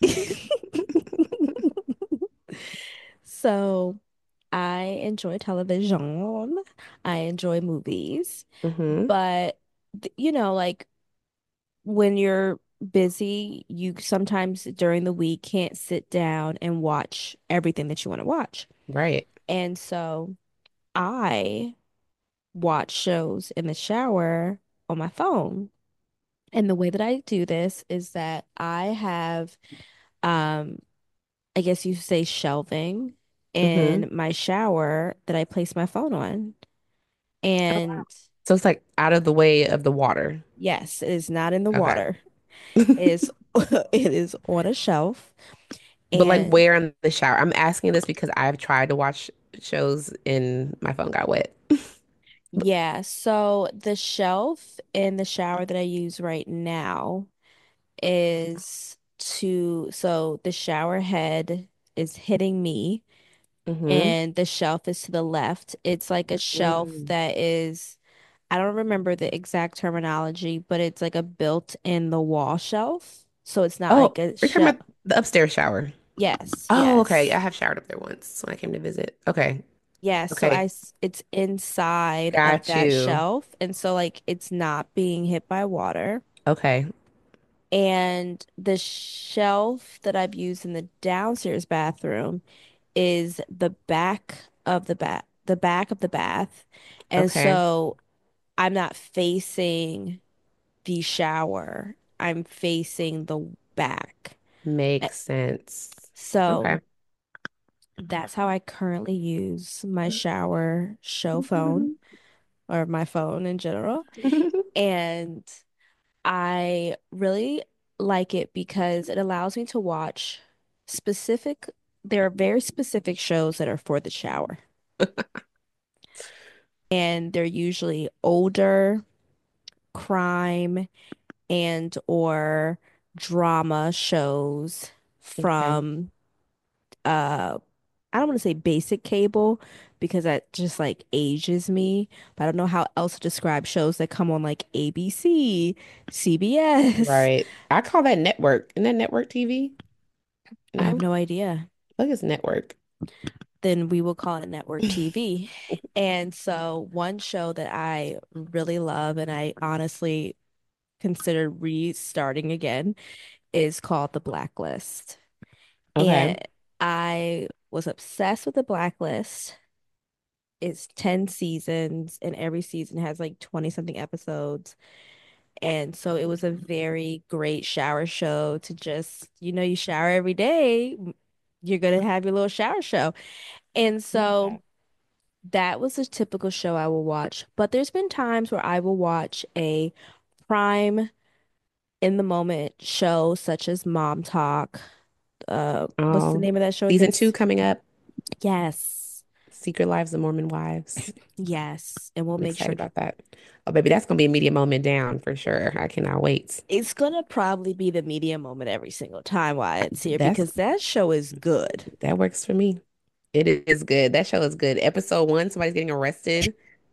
[SPEAKER 2] so I enjoy television. I enjoy movies,
[SPEAKER 1] Hmm.
[SPEAKER 2] but th- you know, like when you're busy, you sometimes during the week can't sit down and watch everything that you want to watch.
[SPEAKER 1] Right.
[SPEAKER 2] And so I watch shows in the shower on my phone. And the way that I do this is that I have, um, I guess you say shelving
[SPEAKER 1] Hmm.
[SPEAKER 2] in my shower that I place my phone on.
[SPEAKER 1] Oh, wow.
[SPEAKER 2] And
[SPEAKER 1] So it's like out of the way of the water.
[SPEAKER 2] yes, it is not in the
[SPEAKER 1] Okay.
[SPEAKER 2] water. It is it is on a shelf.
[SPEAKER 1] But like
[SPEAKER 2] And
[SPEAKER 1] where in the shower? I'm asking this because I've tried to watch shows and my phone got wet.
[SPEAKER 2] yeah, so the shelf in the shower that I use right now is to, so the shower head is hitting me
[SPEAKER 1] Mm-hmm.
[SPEAKER 2] and the shelf is to the left. It's like a shelf
[SPEAKER 1] Mm.
[SPEAKER 2] that is, I don't remember the exact terminology, but it's like a built in the wall shelf. So it's not
[SPEAKER 1] Oh,
[SPEAKER 2] like a
[SPEAKER 1] we're talking
[SPEAKER 2] shelf.
[SPEAKER 1] about the upstairs shower.
[SPEAKER 2] Yes,
[SPEAKER 1] Oh, okay. I
[SPEAKER 2] yes.
[SPEAKER 1] have showered up there once when I came to visit. Okay.
[SPEAKER 2] Yes, so I
[SPEAKER 1] Okay.
[SPEAKER 2] s- it's inside of
[SPEAKER 1] Got
[SPEAKER 2] that
[SPEAKER 1] you.
[SPEAKER 2] shelf, and so like it's not being hit by water.
[SPEAKER 1] Okay.
[SPEAKER 2] And the shelf that I've used in the downstairs bathroom is the back of the bath, the back of the bath. And
[SPEAKER 1] Okay.
[SPEAKER 2] so I'm not facing the shower. I'm facing the back. Eh,
[SPEAKER 1] Makes sense.
[SPEAKER 2] So
[SPEAKER 1] Okay.
[SPEAKER 2] that's how I currently use my shower show phone or my phone in general. And I really like it because it allows me to watch specific, there are very specific shows that are for the shower. And they're usually older crime and or drama shows
[SPEAKER 1] Okay.
[SPEAKER 2] from uh I don't want to say basic cable because that just like ages me, but I don't know how else to describe shows that come on like A B C, C B S.
[SPEAKER 1] Right. I call that network. Isn't that network T V?
[SPEAKER 2] I have
[SPEAKER 1] No?
[SPEAKER 2] no idea.
[SPEAKER 1] Look, it's network.
[SPEAKER 2] Then we will call it network T V. And so one show that I really love and I honestly consider restarting again is called The Blacklist. And
[SPEAKER 1] Okay.
[SPEAKER 2] I was obsessed with The Blacklist. It's ten seasons, and every season has like twenty something episodes. And so it was a very great shower show to just, you know, you shower every day, you're going to have your little shower show. And
[SPEAKER 1] Love
[SPEAKER 2] so
[SPEAKER 1] that.
[SPEAKER 2] that was a typical show I will watch. But there's been times where I will watch a prime in the moment show such as Mom Talk. Uh, what's the
[SPEAKER 1] Oh,
[SPEAKER 2] name of that show
[SPEAKER 1] season
[SPEAKER 2] again?
[SPEAKER 1] two coming up.
[SPEAKER 2] Yes.
[SPEAKER 1] Secret Lives of Mormon Wives.
[SPEAKER 2] Yes. And we'll
[SPEAKER 1] I'm
[SPEAKER 2] make
[SPEAKER 1] excited
[SPEAKER 2] sure
[SPEAKER 1] about that. Oh, baby, that's gonna be a media moment down for sure. I cannot wait.
[SPEAKER 2] it's gonna probably be the media moment every single time while it's here
[SPEAKER 1] That's
[SPEAKER 2] because that show is good.
[SPEAKER 1] that works for me. It is good. That show is good. Episode one, somebody's getting arrested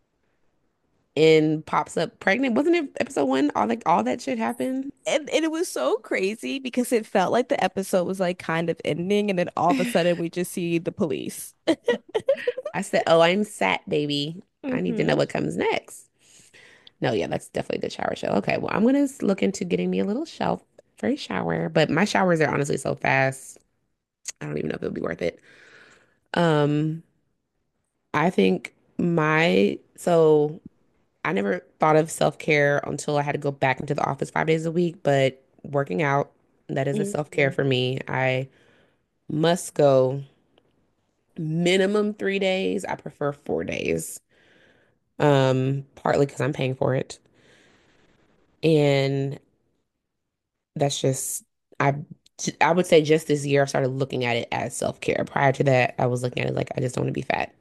[SPEAKER 1] and pops up pregnant. Wasn't it episode one? All like all that shit happens.
[SPEAKER 2] And, and it was so crazy because it felt like the episode was like kind of ending, and then all of a sudden we just see the police.
[SPEAKER 1] I said, "Oh, I'm sat, baby. I need to know
[SPEAKER 2] Hmm.
[SPEAKER 1] what comes next." No, yeah, that's definitely a good shower show. Okay, well, I'm gonna s- look into getting me a little shelf for a shower, but my showers are honestly so fast. I don't even know if it'll be worth it. Um, I think my so I never thought of self-care until I had to go back into the office five days a week, but working out, that is a self-care
[SPEAKER 2] Hmm.
[SPEAKER 1] for me. I must go minimum three days. I prefer four days. Um, partly because I'm paying for it. And that's just I I would say just this year I started looking at it as self-care. Prior to that, I was looking at it like I just don't want to be fat.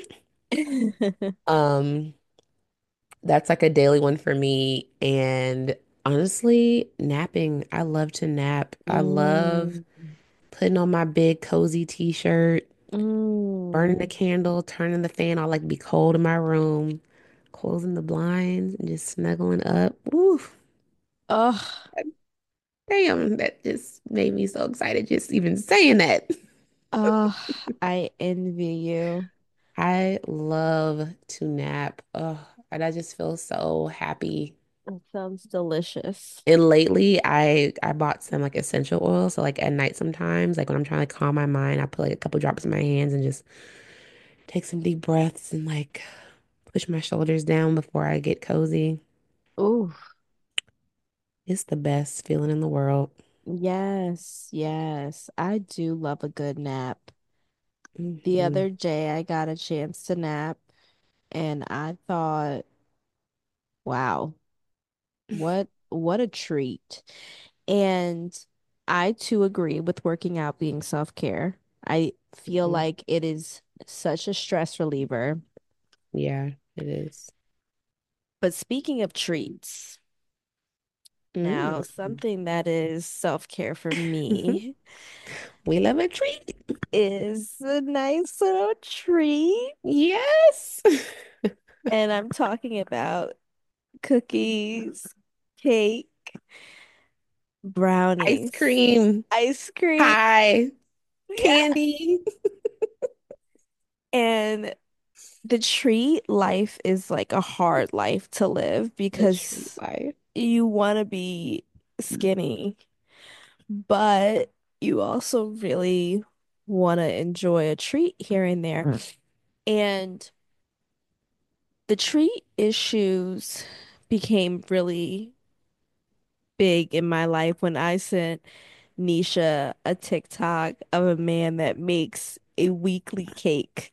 [SPEAKER 1] Um, that's like a daily one for me. And honestly, napping. I love to nap. I love
[SPEAKER 2] Mm.
[SPEAKER 1] putting on my big cozy t-shirt, burning the
[SPEAKER 2] Mm.
[SPEAKER 1] candle, turning the fan on, like be cold in my room, closing the blinds and just snuggling up. Woo.
[SPEAKER 2] Oh,
[SPEAKER 1] Damn, that just made me so excited just even saying that.
[SPEAKER 2] oh, I envy you.
[SPEAKER 1] I love to nap. Oh, and I just feel so happy.
[SPEAKER 2] It sounds delicious.
[SPEAKER 1] And lately, I I bought some like essential oil. So like at night sometimes, like when I'm trying to calm my mind, I put like a couple drops in my hands and just take some deep breaths and like push my shoulders down before I get cozy.
[SPEAKER 2] Ooh,
[SPEAKER 1] It's the best feeling in the world.
[SPEAKER 2] yes, yes. I do love a good nap. The
[SPEAKER 1] Hmm.
[SPEAKER 2] other day I got a chance to nap and I thought, wow, what what a treat. And I too agree with working out being self-care. I feel
[SPEAKER 1] Hmm.
[SPEAKER 2] like it is such a stress reliever.
[SPEAKER 1] Yeah, it is.
[SPEAKER 2] But speaking of treats, now
[SPEAKER 1] Mm.
[SPEAKER 2] something that is self-care for me
[SPEAKER 1] We love a treat.
[SPEAKER 2] is a nice little treat.
[SPEAKER 1] Yes.
[SPEAKER 2] And I'm talking about cookies, cake,
[SPEAKER 1] Ice
[SPEAKER 2] brownies,
[SPEAKER 1] cream.
[SPEAKER 2] ice cream.
[SPEAKER 1] Pie.
[SPEAKER 2] Yeah.
[SPEAKER 1] candy.
[SPEAKER 2] And the treat life is like a hard life to live
[SPEAKER 1] The treat
[SPEAKER 2] because
[SPEAKER 1] life.
[SPEAKER 2] you want to be skinny, but you also really want to enjoy a treat here and there. Mm. And the treat issues became really big in my life when I sent Nisha a TikTok of a man that makes a weekly cake.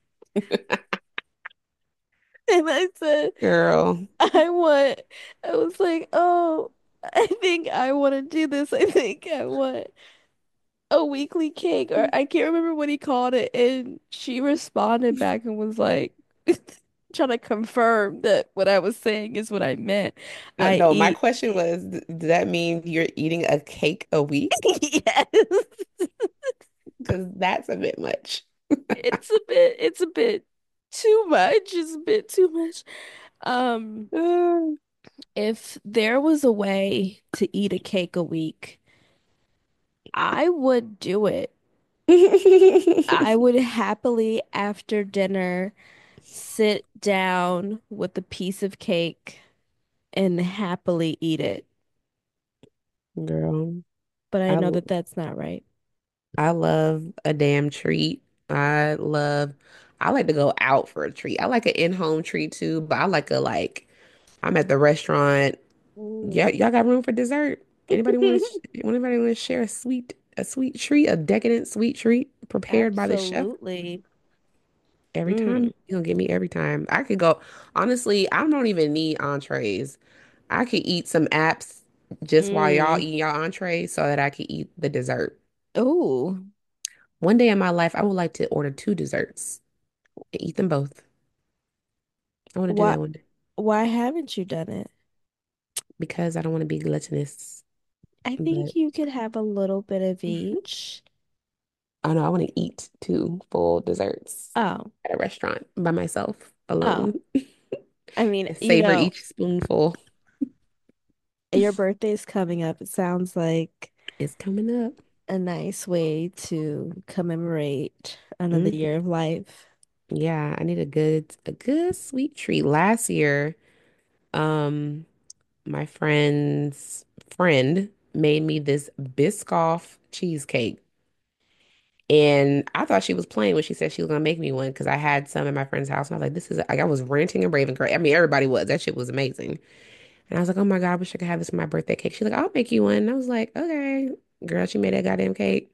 [SPEAKER 2] And I said,
[SPEAKER 1] Girl.
[SPEAKER 2] I want, I was like, oh, I think I want to do this. I think I want a weekly cake, or I can't remember what he called it. And she responded back and was like, trying to confirm that what I was saying is what I meant.
[SPEAKER 1] No,
[SPEAKER 2] I
[SPEAKER 1] no, my
[SPEAKER 2] eat,
[SPEAKER 1] question was, th- does that mean you're eating a cake a week?
[SPEAKER 2] yes,
[SPEAKER 1] Because that's a bit much.
[SPEAKER 2] it's a bit, it's a bit too much. It's a bit too much. Um,
[SPEAKER 1] Uh.
[SPEAKER 2] if there was a way to eat a cake a week, I would do it. I would happily, after dinner, sit down with a piece of cake and happily eat it.
[SPEAKER 1] Girl,
[SPEAKER 2] But I
[SPEAKER 1] I
[SPEAKER 2] know
[SPEAKER 1] l-
[SPEAKER 2] that that's not right.
[SPEAKER 1] I love a damn treat. I love I like to go out for a treat. I like an in-home treat too, but I like a like I'm at the restaurant. Yeah,
[SPEAKER 2] Mm.
[SPEAKER 1] y'all got room for dessert? Anybody want to sh anybody want to share a sweet a sweet treat, a decadent sweet treat prepared by the chef?
[SPEAKER 2] Absolutely.
[SPEAKER 1] Every time.
[SPEAKER 2] Mm.
[SPEAKER 1] You're gonna get me every time. I could go, honestly, I don't even need entrees. I could eat some apps just while y'all
[SPEAKER 2] Mm.
[SPEAKER 1] eat y'all entrees so that I could eat the dessert.
[SPEAKER 2] Oh,
[SPEAKER 1] One day in my life, I would like to order two desserts and eat them both. I want to do
[SPEAKER 2] why
[SPEAKER 1] that one day
[SPEAKER 2] why haven't you done it?
[SPEAKER 1] because I don't want to be gluttonous.
[SPEAKER 2] I
[SPEAKER 1] But
[SPEAKER 2] think you could have a little bit of each.
[SPEAKER 1] I know I want to eat two full desserts
[SPEAKER 2] Oh,
[SPEAKER 1] at a restaurant by myself
[SPEAKER 2] oh.
[SPEAKER 1] alone
[SPEAKER 2] I mean,
[SPEAKER 1] and
[SPEAKER 2] you
[SPEAKER 1] savor
[SPEAKER 2] know,
[SPEAKER 1] each spoonful.
[SPEAKER 2] your birthday's coming up. It sounds like
[SPEAKER 1] It's coming up.
[SPEAKER 2] a nice way to commemorate another
[SPEAKER 1] Mm,
[SPEAKER 2] year of life.
[SPEAKER 1] yeah, I need a good a good sweet treat. Last year, um, my friend's friend made me this Biscoff cheesecake. And I thought she was playing when she said she was gonna make me one because I had some at my friend's house and I was like, this is like I was ranting and raving. Great. I mean, everybody was. That shit was amazing. And I was like, oh my God, I wish I could have this for my birthday cake. She's like, I'll make you one. And I was like, okay. Girl, she made that goddamn cake.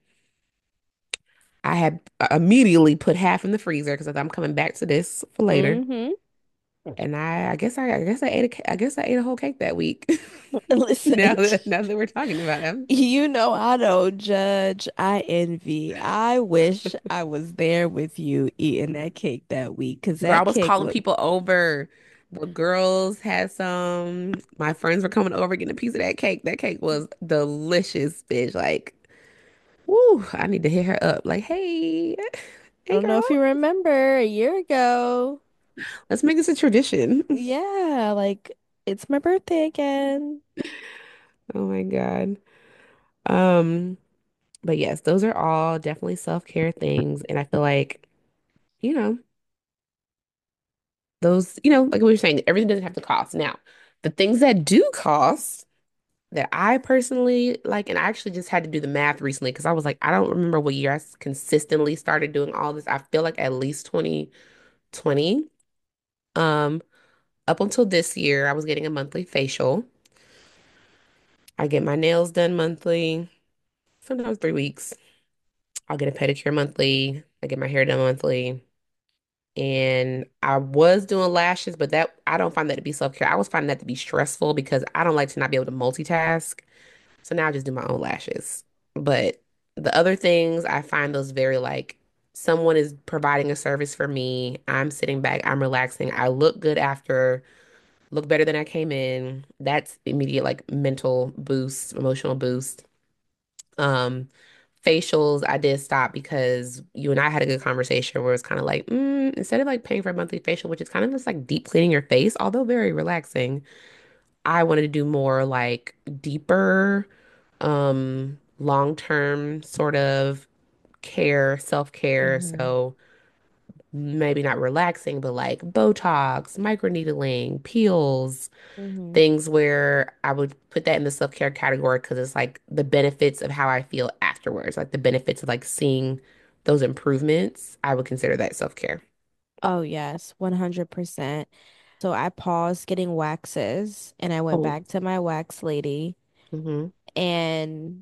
[SPEAKER 1] I had uh, immediately put half in the freezer because I thought I'm coming back to this for later.
[SPEAKER 2] Mm-hmm.
[SPEAKER 1] And I, I guess I, I guess I ate a, ca- I guess I ate a whole cake that week.
[SPEAKER 2] Listen,
[SPEAKER 1] Now that, now that we're talking about them,
[SPEAKER 2] you know I don't judge. I envy. I wish I was there with you eating that cake that week because
[SPEAKER 1] girl, I
[SPEAKER 2] that
[SPEAKER 1] was
[SPEAKER 2] cake
[SPEAKER 1] calling
[SPEAKER 2] looked.
[SPEAKER 1] people over. The girls had some. My friends were coming over getting a piece of that cake. That cake was delicious, bitch. Like, woo, I need to hit her up. Like, hey,
[SPEAKER 2] I
[SPEAKER 1] hey,
[SPEAKER 2] don't know
[SPEAKER 1] girl,
[SPEAKER 2] if you remember a year ago.
[SPEAKER 1] let's make this a tradition.
[SPEAKER 2] Yeah, like it's my birthday again.
[SPEAKER 1] Oh my God. Um, but yes, those are all definitely self-care things. And I feel like, you know, those, you know, like we were saying, everything doesn't have to cost. Now, the things that do cost that I personally like, and I actually just had to do the math recently because I was like, I don't remember what year I s- consistently started doing all this. I feel like at least twenty twenty. Um, up until this year, I was getting a monthly facial. I get my nails done monthly, sometimes three weeks. I'll get a pedicure monthly. I get my hair done monthly. And I was doing lashes, but that I don't find that to be self-care. I was finding that to be stressful because I don't like to not be able to multitask. So now I just do my own lashes. But the other things, I find those very like someone is providing a service for me. I'm sitting back, I'm relaxing. I look good after, look better than I came in. That's immediate like mental boost, emotional boost. Um, facials, I did stop because you and I had a good conversation where it's kind of like, mm, instead of like paying for a monthly facial, which is kind of just like deep cleaning your face, although very relaxing, I wanted to do more like deeper, um, long-term sort of care, self-care.
[SPEAKER 2] Hmm.
[SPEAKER 1] So maybe not relaxing, but like Botox, microneedling, peels,
[SPEAKER 2] Hmm.
[SPEAKER 1] things where I would put that in the self-care category because it's like the benefits of how I feel afterwards, like the benefits of like seeing those improvements. I would consider that self-care.
[SPEAKER 2] Oh, yes, one hundred percent. So I paused getting waxes and I went
[SPEAKER 1] Oh,
[SPEAKER 2] back to my wax lady,
[SPEAKER 1] hmm
[SPEAKER 2] and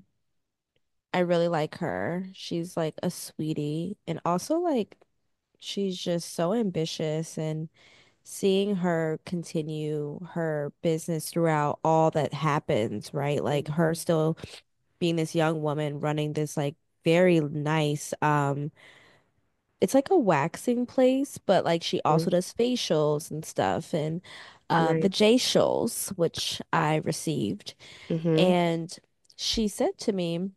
[SPEAKER 2] I really like her. She's like a sweetie, and also like she's just so ambitious, and seeing her continue her business throughout all that happens, right? Like her still being this young woman running this like very nice um it's like a waxing place, but like she also does facials and stuff, and uh the
[SPEAKER 1] Nice.
[SPEAKER 2] facials which I received.
[SPEAKER 1] hmm
[SPEAKER 2] And she said to me,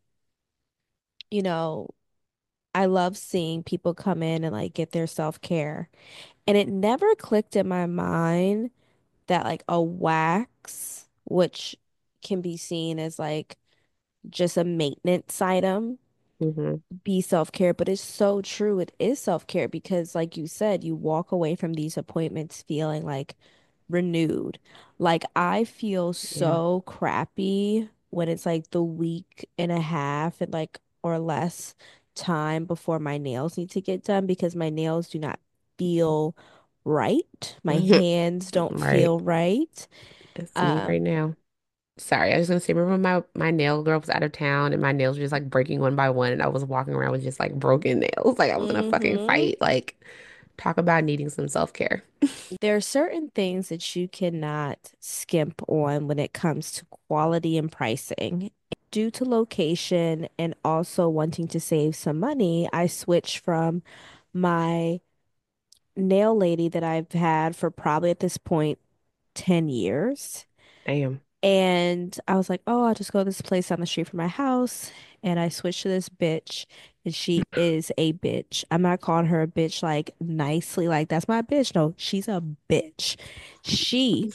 [SPEAKER 2] you know, I love seeing people come in and like get their self-care. And it never clicked in my mind that like a wax, which can be seen as like just a maintenance item,
[SPEAKER 1] hmm
[SPEAKER 2] be self-care, but it's so true. It is self-care because, like you said, you walk away from these appointments feeling like renewed. Like, I feel
[SPEAKER 1] Yeah.
[SPEAKER 2] so crappy when it's like the week and a half and like or less time before my nails need to get done because my nails do not feel right. My hands don't
[SPEAKER 1] Right.
[SPEAKER 2] feel right.
[SPEAKER 1] It's me
[SPEAKER 2] Um,
[SPEAKER 1] right now. Sorry, I was gonna say, remember when my my nail girl was out of town and my nails were just like breaking one by one and I was walking around with just like broken nails, like I was in a fucking
[SPEAKER 2] mhm.
[SPEAKER 1] fight. Like, talk about needing some self-care.
[SPEAKER 2] There are certain things that you cannot skimp on when it comes to quality and pricing. Due to location and also wanting to save some money, I switched from my nail lady that I've had for probably at this point ten years.
[SPEAKER 1] Damn.
[SPEAKER 2] And I was like, oh, I'll just go to this place down the street from my house. And I switched to this bitch. And she is a bitch. I'm not calling her a bitch like nicely, like that's my bitch. No, she's a bitch. She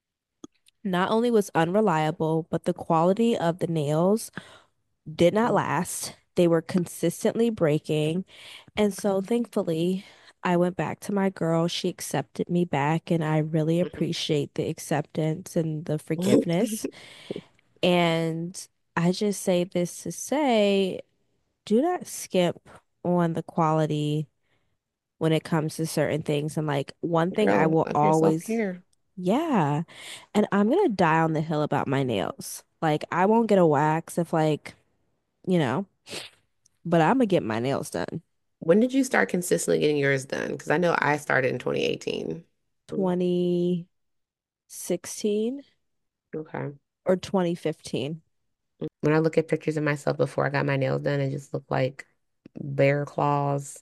[SPEAKER 2] not only was unreliable, but the quality of the nails did not last. They were consistently breaking. And so thankfully, I went back to my girl. She accepted me back, and I really appreciate the acceptance and the forgiveness. And I just say this to say, do not skip on the quality when it comes to certain things. And like one thing I
[SPEAKER 1] Girl,
[SPEAKER 2] will
[SPEAKER 1] of your
[SPEAKER 2] always,
[SPEAKER 1] self-care.
[SPEAKER 2] yeah. And I'm gonna die on the hill about my nails. Like I won't get a wax if like, you know, but I'm gonna get my nails done.
[SPEAKER 1] When did you start consistently getting yours done? Because I know I started in twenty eighteen.
[SPEAKER 2] twenty sixteen
[SPEAKER 1] Okay.
[SPEAKER 2] or twenty fifteen.
[SPEAKER 1] When I look at pictures of myself before I got my nails done, it just looked like bear claws.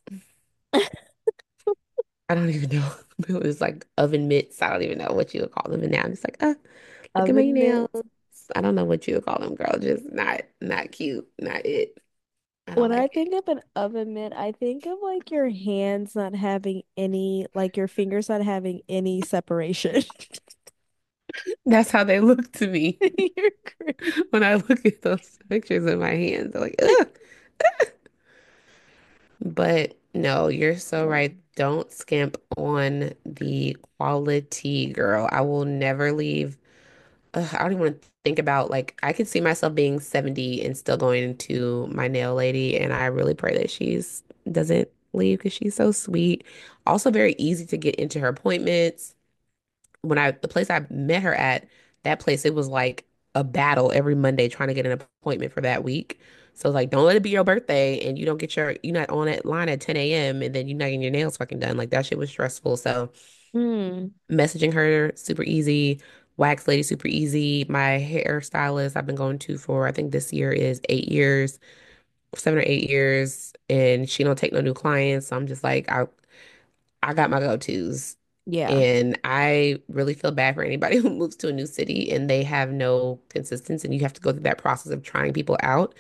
[SPEAKER 1] I don't even know. It was like oven mitts. I don't even know what you would call them. And now I'm just like, uh, look at my
[SPEAKER 2] Oven
[SPEAKER 1] nails.
[SPEAKER 2] mitts.
[SPEAKER 1] I don't know what you would call them, girl. Just not not cute. Not it. I don't
[SPEAKER 2] When I
[SPEAKER 1] like it.
[SPEAKER 2] think of an oven mitt, I think of like your hands not having any, like your fingers not having any separation.
[SPEAKER 1] That's how they look to me
[SPEAKER 2] You're crazy.
[SPEAKER 1] when I look at those pictures of my hands. I'm like, ugh. But no, you're so right. Don't skimp on the quality, girl. I will never leave. Ugh, I don't even want to think about like I could see myself being seventy and still going to my nail lady, and I really pray that she's doesn't leave because she's so sweet. Also very easy to get into her appointments. When I the place I met her at, that place it was like a battle every Monday trying to get an appointment for that week. So it's like, don't let it be your birthday and you don't get your you're not on that line at ten a m and then you're not getting your nails fucking done. Like that shit was stressful. So
[SPEAKER 2] Mm,
[SPEAKER 1] messaging her super easy. Wax lady super easy. My hairstylist I've been going to for I think this year is eight years, seven or eight years, and she don't take no new clients. So I'm just like I I got my go-tos.
[SPEAKER 2] yeah,
[SPEAKER 1] And I really feel bad for anybody who moves to a new city and they have no consistency and you have to go through that process of trying people out.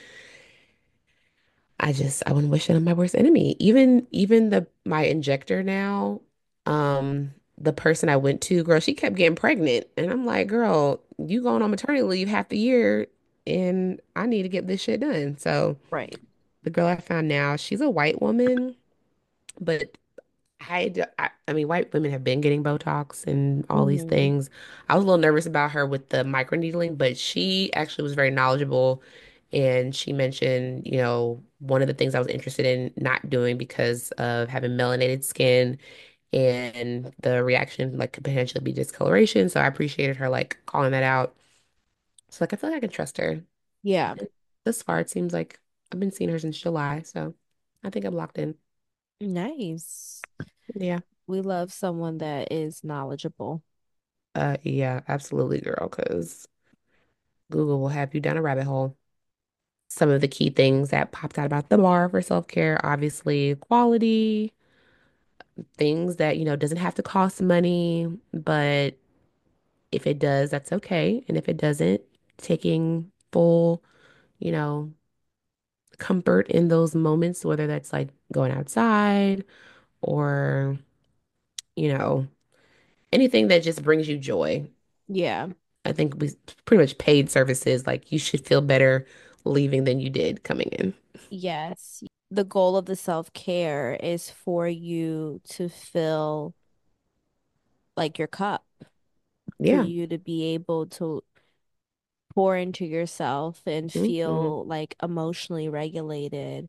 [SPEAKER 1] I just I wouldn't wish it on my worst enemy. Even even the my injector now, um, the person I went to, girl, she kept getting pregnant. And I'm like, girl, you going on maternity leave half the year and I need to get this shit done. So
[SPEAKER 2] right.
[SPEAKER 1] The girl I found now, she's a white woman, but I, d- I, I mean, white women have been getting Botox and all these
[SPEAKER 2] Hmm.
[SPEAKER 1] things. I was a little nervous about her with the microneedling, but she actually was very knowledgeable. And she mentioned, you know, one of the things I was interested in not doing because of having melanated skin and the reaction like could potentially be discoloration. So I appreciated her like calling that out. So like I feel like I can trust her.
[SPEAKER 2] Yeah.
[SPEAKER 1] Thus far, it seems like I've been seeing her since July, so I think I'm locked in.
[SPEAKER 2] Nice.
[SPEAKER 1] Yeah.
[SPEAKER 2] We love someone that is knowledgeable.
[SPEAKER 1] Uh, yeah, absolutely, girl, because Google will have you down a rabbit hole. Some of the key things that popped out about the bar for self-care, obviously quality, things that, you know, doesn't have to cost money, but if it does, that's okay. And if it doesn't, taking full, you know, comfort in those moments, whether that's like going outside or, you know, anything that just brings you joy.
[SPEAKER 2] Yeah.
[SPEAKER 1] I think we pretty much paid services, like you should feel better leaving than you did coming in.
[SPEAKER 2] Yes. The goal of the self-care is for you to fill like your cup, for
[SPEAKER 1] Yeah.
[SPEAKER 2] you to be able to pour into yourself and
[SPEAKER 1] Hmm.
[SPEAKER 2] feel like emotionally regulated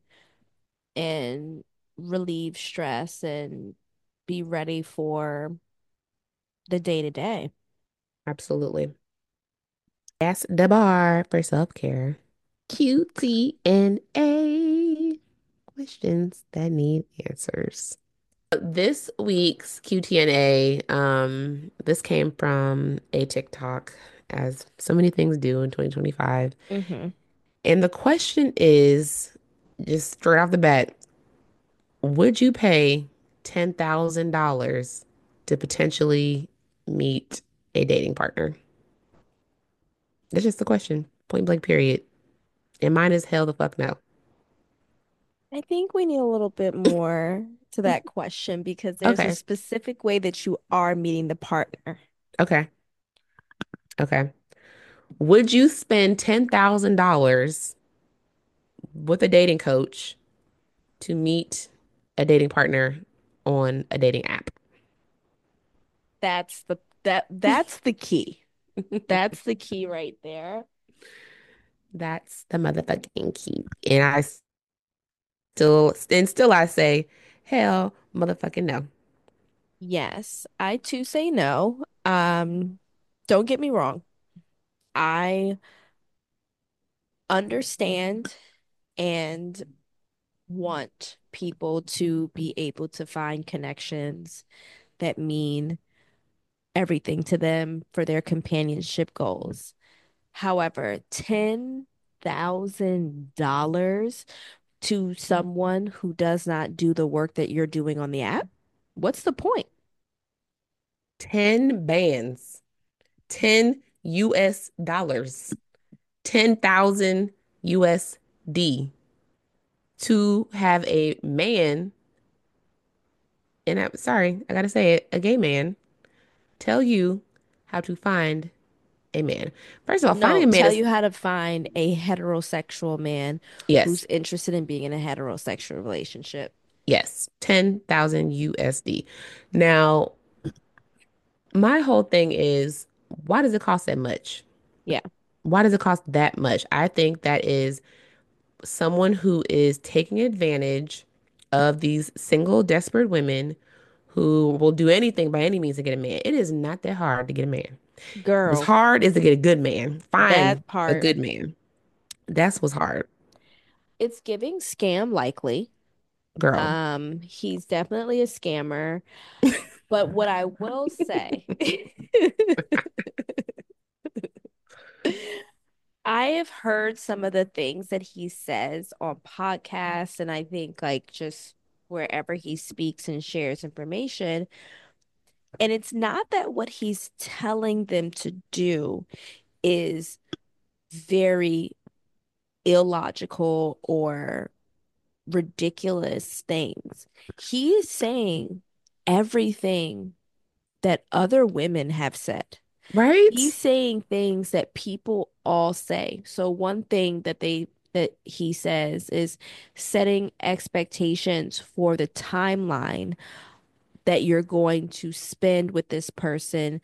[SPEAKER 2] and relieve stress and be ready for the day to day.
[SPEAKER 1] Absolutely. That's the bar for self-care. Q T and A questions that need answers. This week's Q T N A, um, this came from a TikTok, as so many things do in twenty twenty-five.
[SPEAKER 2] Mm-hmm.
[SPEAKER 1] And the question is, just straight off the bat, would you pay ten thousand dollars to potentially meet a dating partner? That's just the question. Point blank, period. And mine is hell the fuck no.
[SPEAKER 2] I think we need a little bit more to that question because there's a
[SPEAKER 1] Okay.
[SPEAKER 2] specific way that you are meeting the partner.
[SPEAKER 1] Okay. Okay. Would you spend ten thousand dollars with a dating coach to meet a dating partner on a dating app?
[SPEAKER 2] That's the that that's the key. That's the key right there.
[SPEAKER 1] That's the motherfucking key. And I still, and still I say, hell motherfucking no.
[SPEAKER 2] Yes, I too say no. Um, don't get me wrong. I understand and want people to be able to find connections that mean everything to them for their companionship goals. However, ten thousand dollars to someone who does not do the work that you're doing on the app, what's the point?
[SPEAKER 1] ten bands, ten U S dollars, ten thousand U S D to have a man, and I'm sorry, I gotta say it, a gay man, tell you how to find a man. First of all, finding
[SPEAKER 2] No,
[SPEAKER 1] a man
[SPEAKER 2] tell
[SPEAKER 1] is,
[SPEAKER 2] you how to find a heterosexual man who's
[SPEAKER 1] yes,
[SPEAKER 2] interested in being in a heterosexual relationship.
[SPEAKER 1] yes, ten thousand U S D. Now, my whole thing is, why does it cost that much?
[SPEAKER 2] Yeah,
[SPEAKER 1] Why does it cost that much? I think that is someone who is taking advantage of these single, desperate women who will do anything by any means to get a man. It is not that hard to get a man. What's
[SPEAKER 2] girl,
[SPEAKER 1] hard is to get a good man. Find
[SPEAKER 2] that
[SPEAKER 1] a
[SPEAKER 2] part,
[SPEAKER 1] good man. That's what's hard,
[SPEAKER 2] it's giving scam likely.
[SPEAKER 1] girl.
[SPEAKER 2] Um, he's definitely a scammer. But what I will say, I have heard some of the things that he says on podcasts, and I think like just wherever he speaks and shares information. And it's not that what he's telling them to do is very illogical or ridiculous things. He is saying everything that other women have said.
[SPEAKER 1] Right?
[SPEAKER 2] He's saying things that people all say. So one thing that they that he says is setting expectations for the timeline that you're going to spend with this person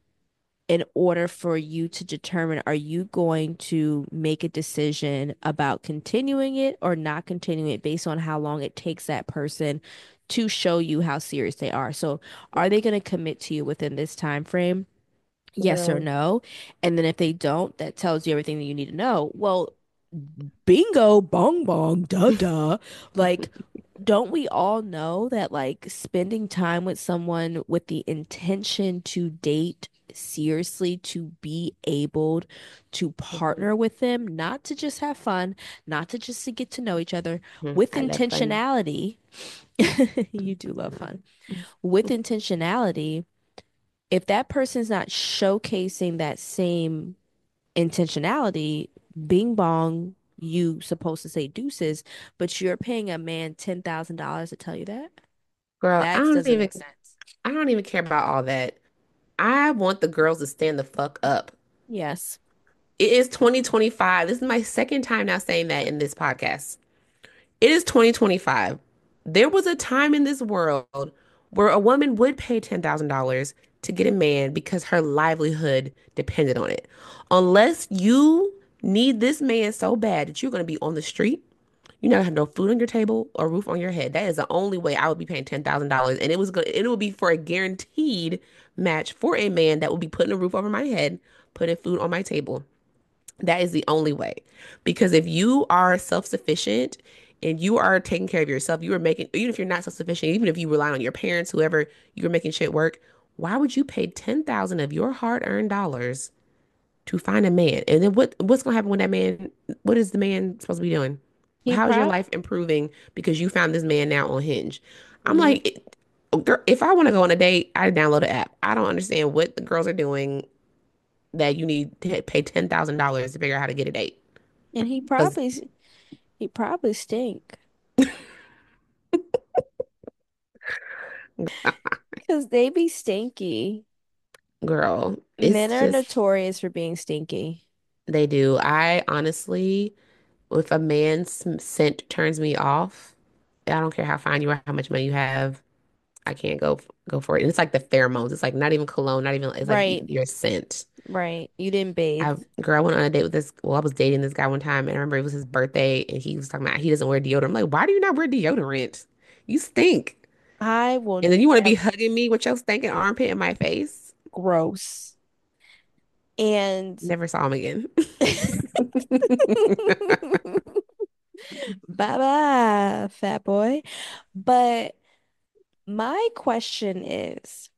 [SPEAKER 2] in order for you to determine, are you going to make a decision about continuing it or not continuing it based on how long it takes that person to show you how serious they are. So are they going to commit to you within this time frame? Yes or
[SPEAKER 1] Girl,
[SPEAKER 2] no? And then if they don't, that tells you everything that you need to know. Well, bingo, bong bong, da da. Like, don't we all know that like spending time with someone with the intention to date seriously, to be able to
[SPEAKER 1] mhm,
[SPEAKER 2] partner with them, not to just have fun, not to just to get to know each other,
[SPEAKER 1] mhm.
[SPEAKER 2] with
[SPEAKER 1] I love fun.
[SPEAKER 2] intentionality. You do love fun. With intentionality, if that person's not showcasing that same intentionality, bing bong, you supposed to say deuces, but you're paying a man ten thousand dollars to tell you that?
[SPEAKER 1] Girl, I
[SPEAKER 2] That
[SPEAKER 1] don't
[SPEAKER 2] doesn't
[SPEAKER 1] even
[SPEAKER 2] make sense.
[SPEAKER 1] I don't even care about all that. I want the girls to stand the fuck up.
[SPEAKER 2] Yes.
[SPEAKER 1] It is twenty twenty-five. This is my second time now saying that in this podcast. It is twenty twenty-five. There was a time in this world where a woman would pay ten thousand dollars to get a man because her livelihood depended on it. Unless you need this man so bad that you're going to be on the street, you're not gonna have no food on your table or roof on your head. That is the only way I would be paying ten thousand dollars, and it was going it would be for a guaranteed match for a man that would be putting a roof over my head, putting food on my table. That is the only way. Because if you are self-sufficient and you are taking care of yourself, you are making, even if you're not self-sufficient, even if you rely on your parents, whoever, you're making shit work, why would you pay ten thousand of your hard-earned dollars to find a man? And then what what's gonna happen when that man, what is the man supposed to be doing?
[SPEAKER 2] He
[SPEAKER 1] How is your
[SPEAKER 2] prob
[SPEAKER 1] life improving because you found this man now on Hinge? I'm
[SPEAKER 2] hmm
[SPEAKER 1] like, it- girl, if I want to go on a date, I download the app. I don't understand what the girls are doing that you need to pay ten thousand dollars to figure out how to get a date.
[SPEAKER 2] and he
[SPEAKER 1] Because,
[SPEAKER 2] probably he probably stink because they be stinky.
[SPEAKER 1] girl,
[SPEAKER 2] Men
[SPEAKER 1] it's
[SPEAKER 2] are
[SPEAKER 1] just,
[SPEAKER 2] notorious for being stinky.
[SPEAKER 1] they do. I honestly, if a man's scent turns me off, I don't care how fine you are, how much money you have, I can't go go for it. And it's like the pheromones. It's like not even cologne, not even, it's like
[SPEAKER 2] Right,
[SPEAKER 1] your scent.
[SPEAKER 2] right. You didn't bathe.
[SPEAKER 1] I, girl, I went on a date with this, well, I was dating this guy one time, and I remember it was his birthday, and he was talking about he doesn't wear deodorant. I'm like, why do you not wear deodorant? You stink.
[SPEAKER 2] I will
[SPEAKER 1] And then you want to be
[SPEAKER 2] never.
[SPEAKER 1] hugging me with your stinking armpit in my face?
[SPEAKER 2] Gross. And
[SPEAKER 1] Never saw him again.
[SPEAKER 2] bye bye, fat boy. But my question is,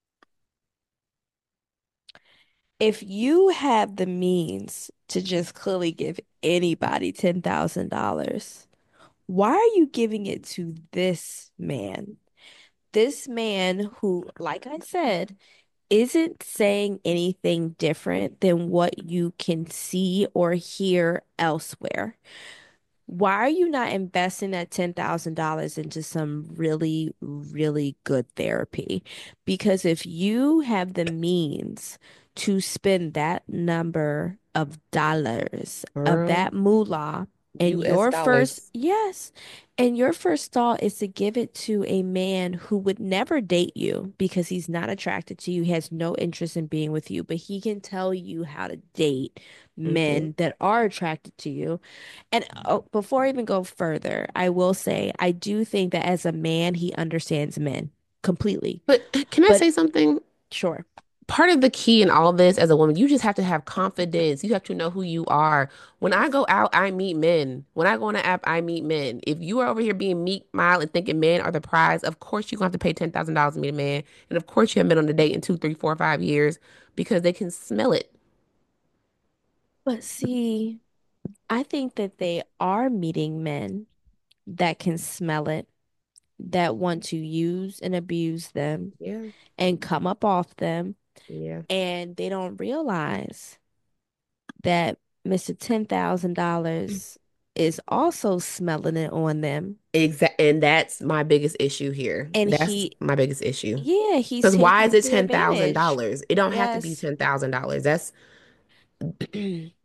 [SPEAKER 2] if you have the means to just clearly give anybody ten thousand dollars why are you giving it to this man? This man who, like I said, isn't saying anything different than what you can see or hear elsewhere. Why are you not investing that ten thousand dollars into some really, really good therapy? Because if you have the means to spend that number of dollars, of
[SPEAKER 1] Girl,
[SPEAKER 2] that moolah, and
[SPEAKER 1] U S
[SPEAKER 2] your first,
[SPEAKER 1] dollars.
[SPEAKER 2] yes, and your first thought is to give it to a man who would never date you because he's not attracted to you, he has no interest in being with you, but he can tell you how to date
[SPEAKER 1] Hmm.
[SPEAKER 2] men that are attracted to you. And oh, before I even go further, I will say I do think that as a man, he understands men completely.
[SPEAKER 1] But can I
[SPEAKER 2] But
[SPEAKER 1] say something?
[SPEAKER 2] sure.
[SPEAKER 1] Part of the key in all this as a woman, you just have to have confidence. You have to know who you are. When I
[SPEAKER 2] Yes.
[SPEAKER 1] go out, I meet men. When I go on an app, I meet men. If you are over here being meek, mild, and thinking men are the prize, of course you're going to have to pay ten thousand dollars to meet a man. And of course you haven't been on a date in two, three, four, five years because they can smell it.
[SPEAKER 2] But see, I think that they are meeting men that can smell it, that want to use and abuse them
[SPEAKER 1] Yeah,
[SPEAKER 2] and come up off them.
[SPEAKER 1] yeah.
[SPEAKER 2] And they don't realize that mister ten thousand dollars is also smelling it on them.
[SPEAKER 1] Exact, and that's my biggest issue here.
[SPEAKER 2] And
[SPEAKER 1] That's
[SPEAKER 2] he,
[SPEAKER 1] my biggest issue.
[SPEAKER 2] yeah, he's
[SPEAKER 1] Because why is
[SPEAKER 2] taking
[SPEAKER 1] it
[SPEAKER 2] full
[SPEAKER 1] ten thousand
[SPEAKER 2] advantage.
[SPEAKER 1] dollars? It don't have to be
[SPEAKER 2] Yes.
[SPEAKER 1] ten thousand dollars. That's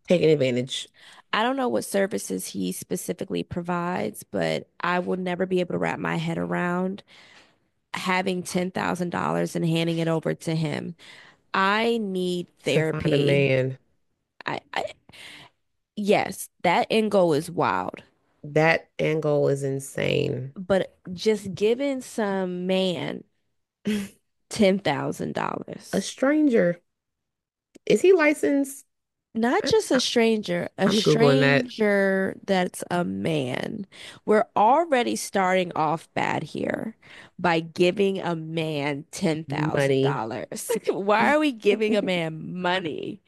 [SPEAKER 1] Taking advantage.
[SPEAKER 2] I don't know what services he specifically provides, but I will never be able to wrap my head around having ten thousand dollars and handing it over to him. I need
[SPEAKER 1] To find a
[SPEAKER 2] therapy.
[SPEAKER 1] man.
[SPEAKER 2] I, I yes, that end goal is wild,
[SPEAKER 1] That angle is insane.
[SPEAKER 2] but just giving some man ten thousand
[SPEAKER 1] A
[SPEAKER 2] dollars.
[SPEAKER 1] stranger. Is he licensed?
[SPEAKER 2] Not
[SPEAKER 1] I,
[SPEAKER 2] just a
[SPEAKER 1] I,
[SPEAKER 2] stranger, a
[SPEAKER 1] I'm Googling that.
[SPEAKER 2] stranger that's a man. We're already starting off bad here by giving a man
[SPEAKER 1] Money.
[SPEAKER 2] ten thousand dollars. Why are we giving a man money?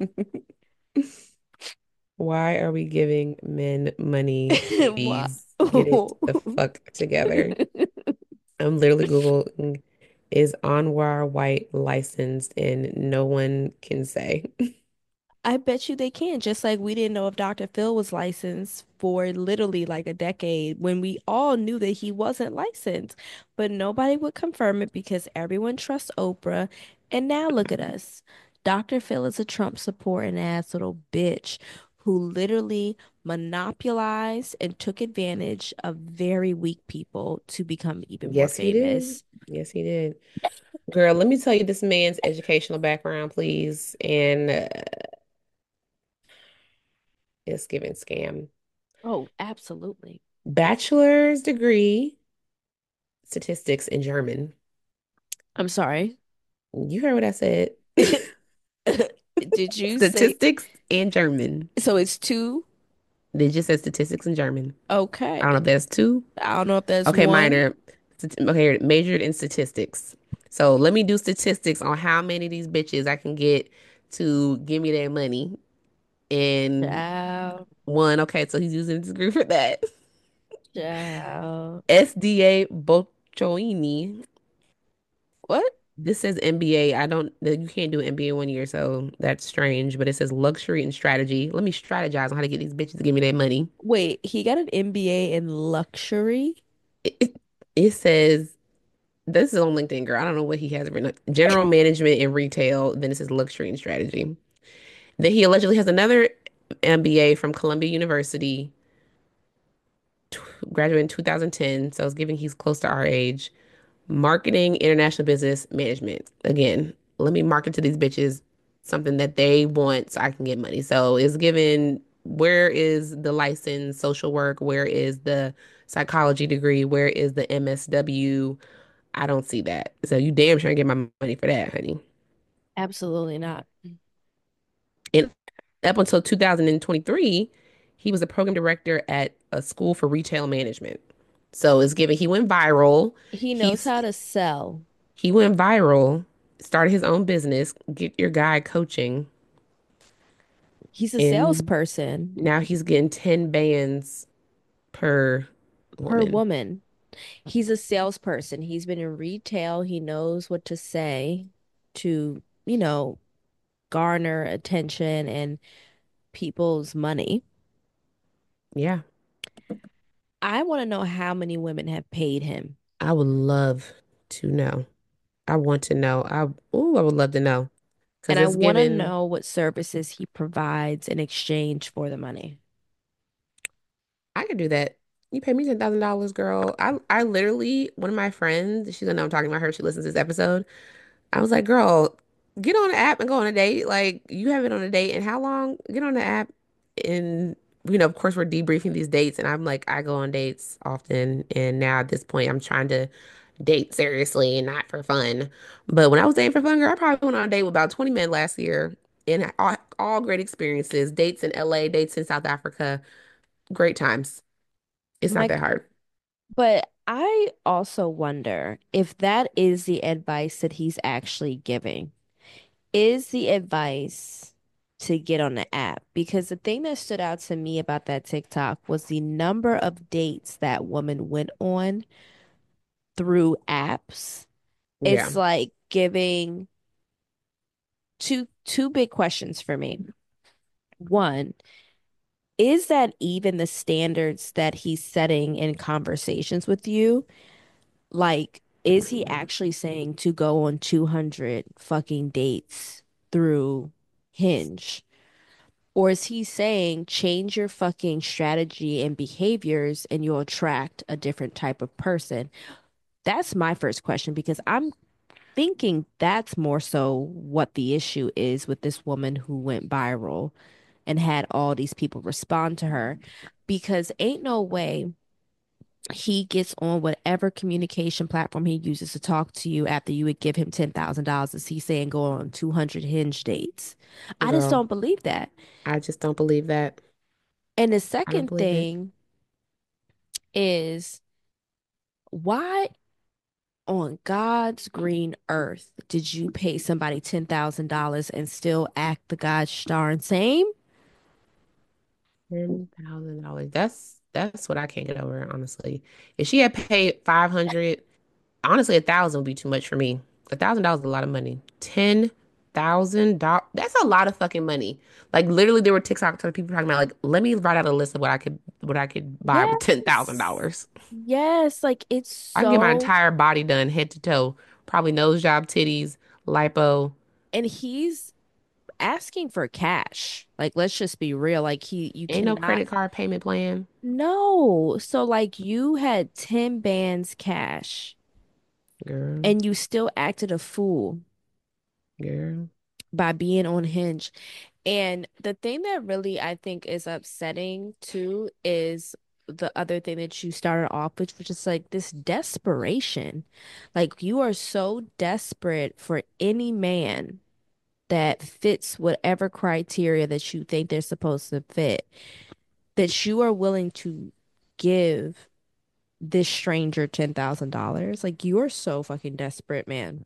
[SPEAKER 1] Why are we giving men money?
[SPEAKER 2] What?
[SPEAKER 1] Ladies, get it the fuck together. I'm literally Googling, is Anwar White licensed? And no one can say.
[SPEAKER 2] I bet you they can, just like we didn't know if doctor Phil was licensed for literally like a decade when we all knew that he wasn't licensed, but nobody would confirm it because everyone trusts Oprah. And now look at us. doctor Phil is a Trump supporting ass little bitch who literally monopolized and took advantage of very weak people to become even more
[SPEAKER 1] Yes, he did.
[SPEAKER 2] famous.
[SPEAKER 1] Yes, he did. Girl, let me tell you this man's educational background, please. And uh, it's giving scam.
[SPEAKER 2] Oh, absolutely.
[SPEAKER 1] Bachelor's degree, statistics in German.
[SPEAKER 2] I'm sorry.
[SPEAKER 1] You heard what I said.
[SPEAKER 2] Did you say
[SPEAKER 1] Statistics and German.
[SPEAKER 2] so it's two?
[SPEAKER 1] They just said statistics and German. I
[SPEAKER 2] Okay.
[SPEAKER 1] don't know if that's two.
[SPEAKER 2] I don't know if that's
[SPEAKER 1] Okay,
[SPEAKER 2] one.
[SPEAKER 1] minor. Stat- Okay, majored in statistics. So let me do statistics on how many of these bitches I can get to give me their money. And
[SPEAKER 2] Child,
[SPEAKER 1] one, okay, so he's using his degree for that.
[SPEAKER 2] child.
[SPEAKER 1] S D A Boccioni.
[SPEAKER 2] What?
[SPEAKER 1] This says M B A. I don't, you can't do an M B A in one year, so that's strange. But it says luxury and strategy. Let me strategize on how to get these bitches to give me their money.
[SPEAKER 2] Wait, he got an M B A in luxury?
[SPEAKER 1] It, it says, this is on LinkedIn, girl. I don't know what he has written. General management and retail. Then it says luxury and strategy. Then he allegedly has another M B A from Columbia University, t- graduated in two thousand ten. So I was giving he's close to our age. Marketing, international business management. Again, let me market to these bitches something that they want so I can get money. So it's given, where is the license, social work? Where is the psychology degree? Where is the M S W? I don't see that. So you damn sure get my money for that, honey.
[SPEAKER 2] Absolutely not.
[SPEAKER 1] And up until two thousand twenty-three, he was a program director at a school for retail management. So it's given, he went viral.
[SPEAKER 2] He knows
[SPEAKER 1] He's
[SPEAKER 2] how to sell.
[SPEAKER 1] he went viral, started his own business, get your guy coaching,
[SPEAKER 2] He's a
[SPEAKER 1] and
[SPEAKER 2] salesperson
[SPEAKER 1] now he's getting ten bands per
[SPEAKER 2] per
[SPEAKER 1] woman.
[SPEAKER 2] woman. He's a salesperson. He's been in retail. He knows what to say to, you know, garner attention and people's money.
[SPEAKER 1] Yeah,
[SPEAKER 2] I want to know how many women have paid him.
[SPEAKER 1] I would love to know. I want to know. I ooh, I would love to know because
[SPEAKER 2] And I
[SPEAKER 1] it's
[SPEAKER 2] want to
[SPEAKER 1] given.
[SPEAKER 2] know what services he provides in exchange for the money.
[SPEAKER 1] I could do that. You pay me ten thousand dollars, girl. I I literally, one of my friends, she's gonna know I'm talking about her. She listens to this episode. I was like, girl, get on the app and go on a date. Like, you haven't on a date in how long? Get on the app. And, you know, of course, we're debriefing these dates. And I'm like, I go on dates often. And now at this point, I'm trying to date seriously and not for fun. But when I was dating for fun, girl, I probably went on a date with about twenty men last year. And all, all great experiences. Dates in L A, dates in South Africa. Great times. It's not that
[SPEAKER 2] Mike,
[SPEAKER 1] hard.
[SPEAKER 2] but I also wonder if that is the advice that he's actually giving. Is the advice to get on the app? Because the thing that stood out to me about that TikTok was the number of dates that woman went on through apps.
[SPEAKER 1] Yeah.
[SPEAKER 2] It's like giving two two big questions for me. One, is that even the standards that he's setting in conversations with you? Like, is he actually saying to go on two hundred fucking dates through Hinge? Or is he saying change your fucking strategy and behaviors and you'll attract a different type of person? That's my first question because I'm thinking that's more so what the issue is with this woman who went viral and had all these people respond to her because ain't no way he gets on whatever communication platform he uses to talk to you after you would give him ten thousand dollars as he's saying go on two hundred hinge dates. I just
[SPEAKER 1] Girl,
[SPEAKER 2] don't believe that.
[SPEAKER 1] I just don't believe that.
[SPEAKER 2] And the
[SPEAKER 1] I don't
[SPEAKER 2] second
[SPEAKER 1] believe it.
[SPEAKER 2] thing is why on God's green earth did you pay somebody ten thousand dollars and still act the gosh darn same?
[SPEAKER 1] Ten thousand dollars. That's that's what I can't get over, honestly. If she had paid five hundred, honestly, a thousand would be too much for me. A thousand dollars is a lot of money. Ten thousand dollars. That's a lot of fucking money. Like literally, there were TikTok people talking about like, let me write out a list of what I could what I could buy with ten thousand
[SPEAKER 2] Yes.
[SPEAKER 1] dollars.
[SPEAKER 2] Yes, like it's
[SPEAKER 1] I can get my
[SPEAKER 2] so,
[SPEAKER 1] entire body done, head to toe. Probably nose job, titties, lipo.
[SPEAKER 2] and he's asking for cash. Like, let's just be real. Like, he, you
[SPEAKER 1] Ain't no
[SPEAKER 2] cannot,
[SPEAKER 1] credit card payment plan,
[SPEAKER 2] no. So, like, you had ten bands cash
[SPEAKER 1] girl,
[SPEAKER 2] and you still acted a fool
[SPEAKER 1] girl.
[SPEAKER 2] by being on Hinge. And the thing that really I think is upsetting too is the other thing that you started off with, which is like this desperation. Like, you are so desperate for any man that fits whatever criteria that you think they're supposed to fit, that you are willing to give this stranger ten thousand dollars. Like, you are so fucking desperate, man.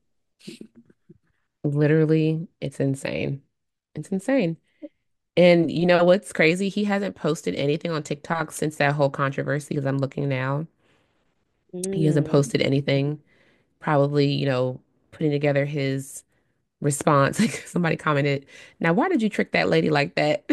[SPEAKER 1] Literally, it's insane. It's insane. And you know what's crazy? He hasn't posted anything on TikTok since that whole controversy, because I'm looking now. He hasn't
[SPEAKER 2] Mm.
[SPEAKER 1] posted anything, probably, you know, putting together his response. Like somebody commented, now, why did you trick that lady like that?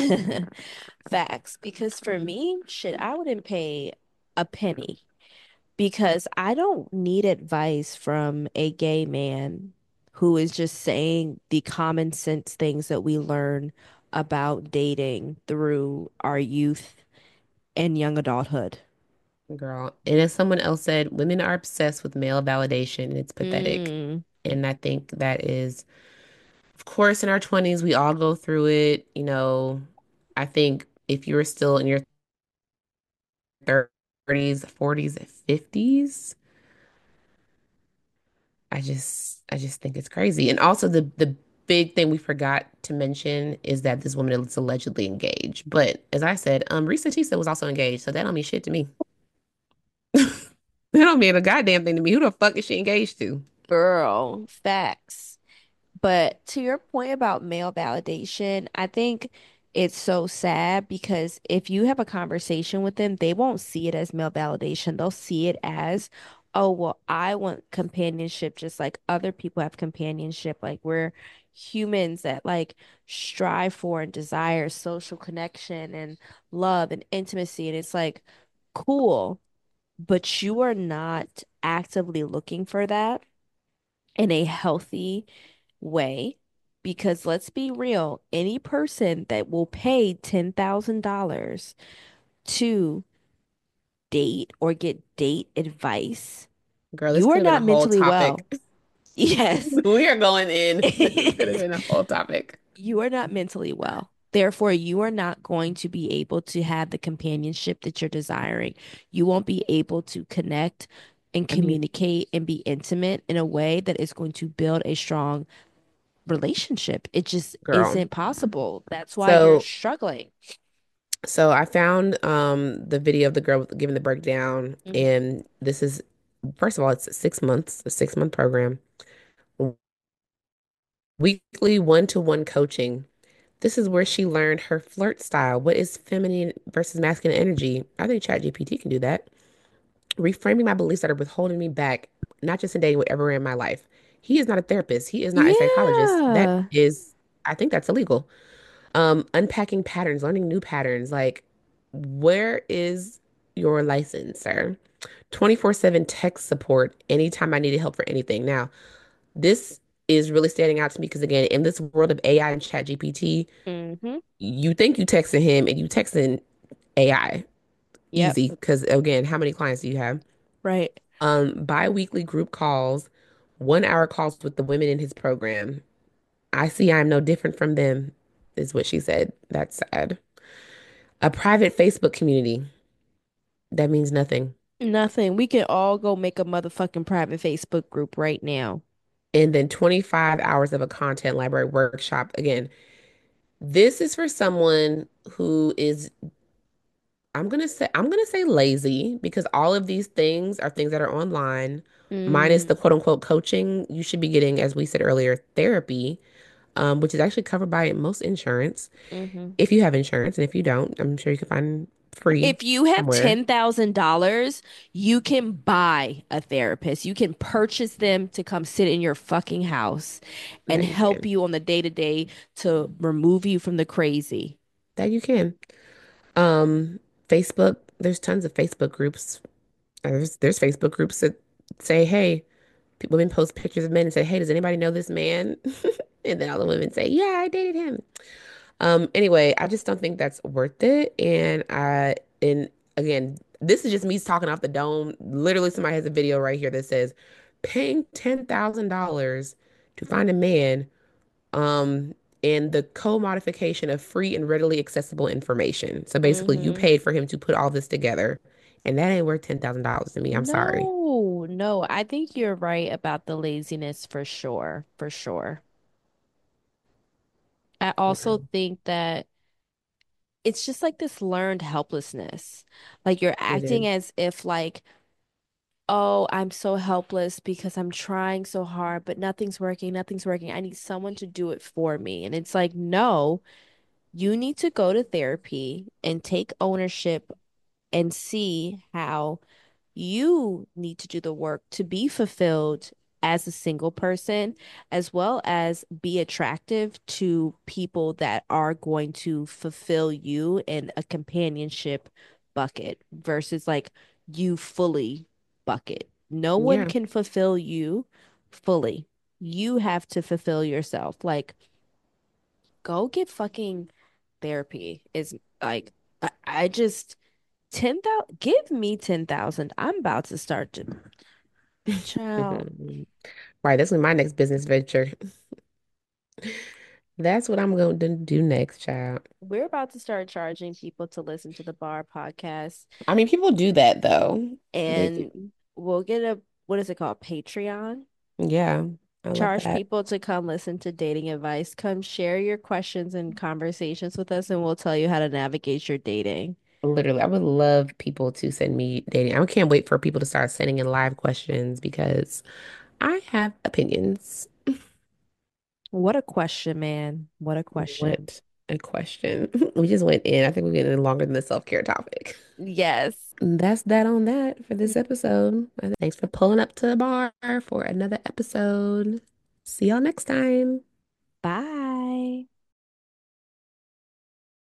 [SPEAKER 2] Facts. Because for me, shit, I wouldn't pay a penny because I don't need advice from a gay man who is just saying the common sense things that we learn about dating through our youth and young adulthood.
[SPEAKER 1] Girl. And as someone else said, women are obsessed with male validation, and it's pathetic.
[SPEAKER 2] Mm.
[SPEAKER 1] And I think that is, of course, in our twenties, we all go through it. You know, I think if you're still in your thirties, forties, fifties, I just I just think it's crazy. And also the the big thing we forgot to mention is that this woman is allegedly engaged. But as I said, um, Risa Tisa was also engaged, so that don't mean shit to me. That don't mean a goddamn thing to me. Who the fuck is she engaged to?
[SPEAKER 2] Girl, facts. But to your point about male validation, I think it's so sad because if you have a conversation with them, they won't see it as male validation. They'll see it as, oh, well, I want companionship just like other people have companionship. Like we're humans that like strive for and desire social connection and love and intimacy. And it's like, cool, but you are not actively looking for that in a healthy way. Because let's be real, any person that will pay ten thousand dollars to date or get date advice,
[SPEAKER 1] Girl, this
[SPEAKER 2] you
[SPEAKER 1] could
[SPEAKER 2] are
[SPEAKER 1] have been a
[SPEAKER 2] not
[SPEAKER 1] whole
[SPEAKER 2] mentally well.
[SPEAKER 1] topic.
[SPEAKER 2] Yes.
[SPEAKER 1] We are going in. This could have been a whole topic.
[SPEAKER 2] You are not mentally well. Therefore, you are not going to be able to have the companionship that you're desiring. You won't be able to connect and
[SPEAKER 1] I mean,
[SPEAKER 2] communicate and be intimate in a way that is going to build a strong relationship. It just
[SPEAKER 1] girl.
[SPEAKER 2] isn't possible. That's why you're
[SPEAKER 1] So
[SPEAKER 2] struggling.
[SPEAKER 1] so I found um the video of the girl giving the breakdown,
[SPEAKER 2] Mhm.
[SPEAKER 1] and this is first of all, it's six months, a six month program, weekly one-to-one coaching. This is where she learned her flirt style. What is feminine versus masculine energy? I think ChatGPT can do that. Reframing my beliefs that are withholding me back, not just in dating, but everywhere in my life. He is not a therapist. He is not a psychologist. That
[SPEAKER 2] Yeah.
[SPEAKER 1] is, I think that's illegal. Um, unpacking patterns, learning new patterns. Like, where is your license, sir? twenty-four seven tech support anytime I needed help for anything. Now, this. is really standing out to me because again, in this world of A I and Chat G P T,
[SPEAKER 2] Mm-hmm.
[SPEAKER 1] you think you texting him and you texting A I.
[SPEAKER 2] Yep.
[SPEAKER 1] Easy. Because again, how many clients do you have?
[SPEAKER 2] Right.
[SPEAKER 1] Um, bi-weekly group calls, one hour calls with the women in his program. I see I'm no different from them, is what she said. That's sad. A private Facebook community. That means nothing.
[SPEAKER 2] Nothing. We can all go make a motherfucking private Facebook group right now.
[SPEAKER 1] And then twenty-five hours of a content library workshop. Again, this is for someone who is, I'm gonna say, I'm gonna say lazy because all of these things are things that are online, minus
[SPEAKER 2] Mm,
[SPEAKER 1] the quote unquote coaching. You should be getting, as we said earlier, therapy, um, which is actually covered by most insurance.
[SPEAKER 2] hmm
[SPEAKER 1] If you have insurance, and if you don't, I'm sure you can find free
[SPEAKER 2] If you have
[SPEAKER 1] somewhere.
[SPEAKER 2] ten thousand dollars you can buy a therapist. You can purchase them to come sit in your fucking house and
[SPEAKER 1] That you
[SPEAKER 2] help
[SPEAKER 1] can.
[SPEAKER 2] you on the day to day to remove you from the crazy.
[SPEAKER 1] That you can. Um, Facebook, there's tons of Facebook groups. There's there's Facebook groups that say, hey, pe- women post pictures of men and say, hey, does anybody know this man? And then all the women say, yeah, I dated him. Um, anyway, I just don't think that's worth it. And I, and again, this is just me talking off the dome. Literally, somebody has a video right here that says, paying ten thousand dollars to find a man, um, and the co-modification of free and readily accessible information. So basically, you
[SPEAKER 2] hmm
[SPEAKER 1] paid for him to put all this together, and that ain't worth ten thousand dollars to me. I'm sorry.
[SPEAKER 2] No, no, I think you're right about the laziness for sure, for sure. I also
[SPEAKER 1] Yeah,
[SPEAKER 2] think that it's just like this learned helplessness. Like you're
[SPEAKER 1] it
[SPEAKER 2] acting
[SPEAKER 1] is.
[SPEAKER 2] as if like, oh, I'm so helpless because I'm trying so hard, but nothing's working, nothing's working. I need someone to do it for me. And it's like, no, you need to go to therapy and take ownership and see how you need to do the work to be fulfilled as a single person, as well as be attractive to people that are going to fulfill you in a companionship bucket versus like you fully bucket. No one
[SPEAKER 1] Yeah.
[SPEAKER 2] can fulfill you fully. You have to fulfill yourself. Like, go get fucking therapy. Is like, I, I just ten thousand, give me ten thousand. I'm about to start to, child.
[SPEAKER 1] Right, that's my next business venture. That's what I'm going to do next, child.
[SPEAKER 2] We're about to start charging people to listen to the Bar podcast,
[SPEAKER 1] I mean, people do that though. They do.
[SPEAKER 2] and we'll get a, what is it called? Patreon.
[SPEAKER 1] Yeah, I love
[SPEAKER 2] Charge
[SPEAKER 1] that.
[SPEAKER 2] people to come listen to dating advice. Come share your questions and conversations with us, and we'll tell you how to navigate your dating.
[SPEAKER 1] Literally, I would love people to send me dating. I can't wait for people to start sending in live questions because I have opinions.
[SPEAKER 2] What a question, man. What a question.
[SPEAKER 1] What a question. We just went in. I think we're getting longer than the self-care topic.
[SPEAKER 2] Yes.
[SPEAKER 1] That's that on that for this episode. Thanks for pulling up to the bar for another episode. See y'all next time.
[SPEAKER 2] Bye.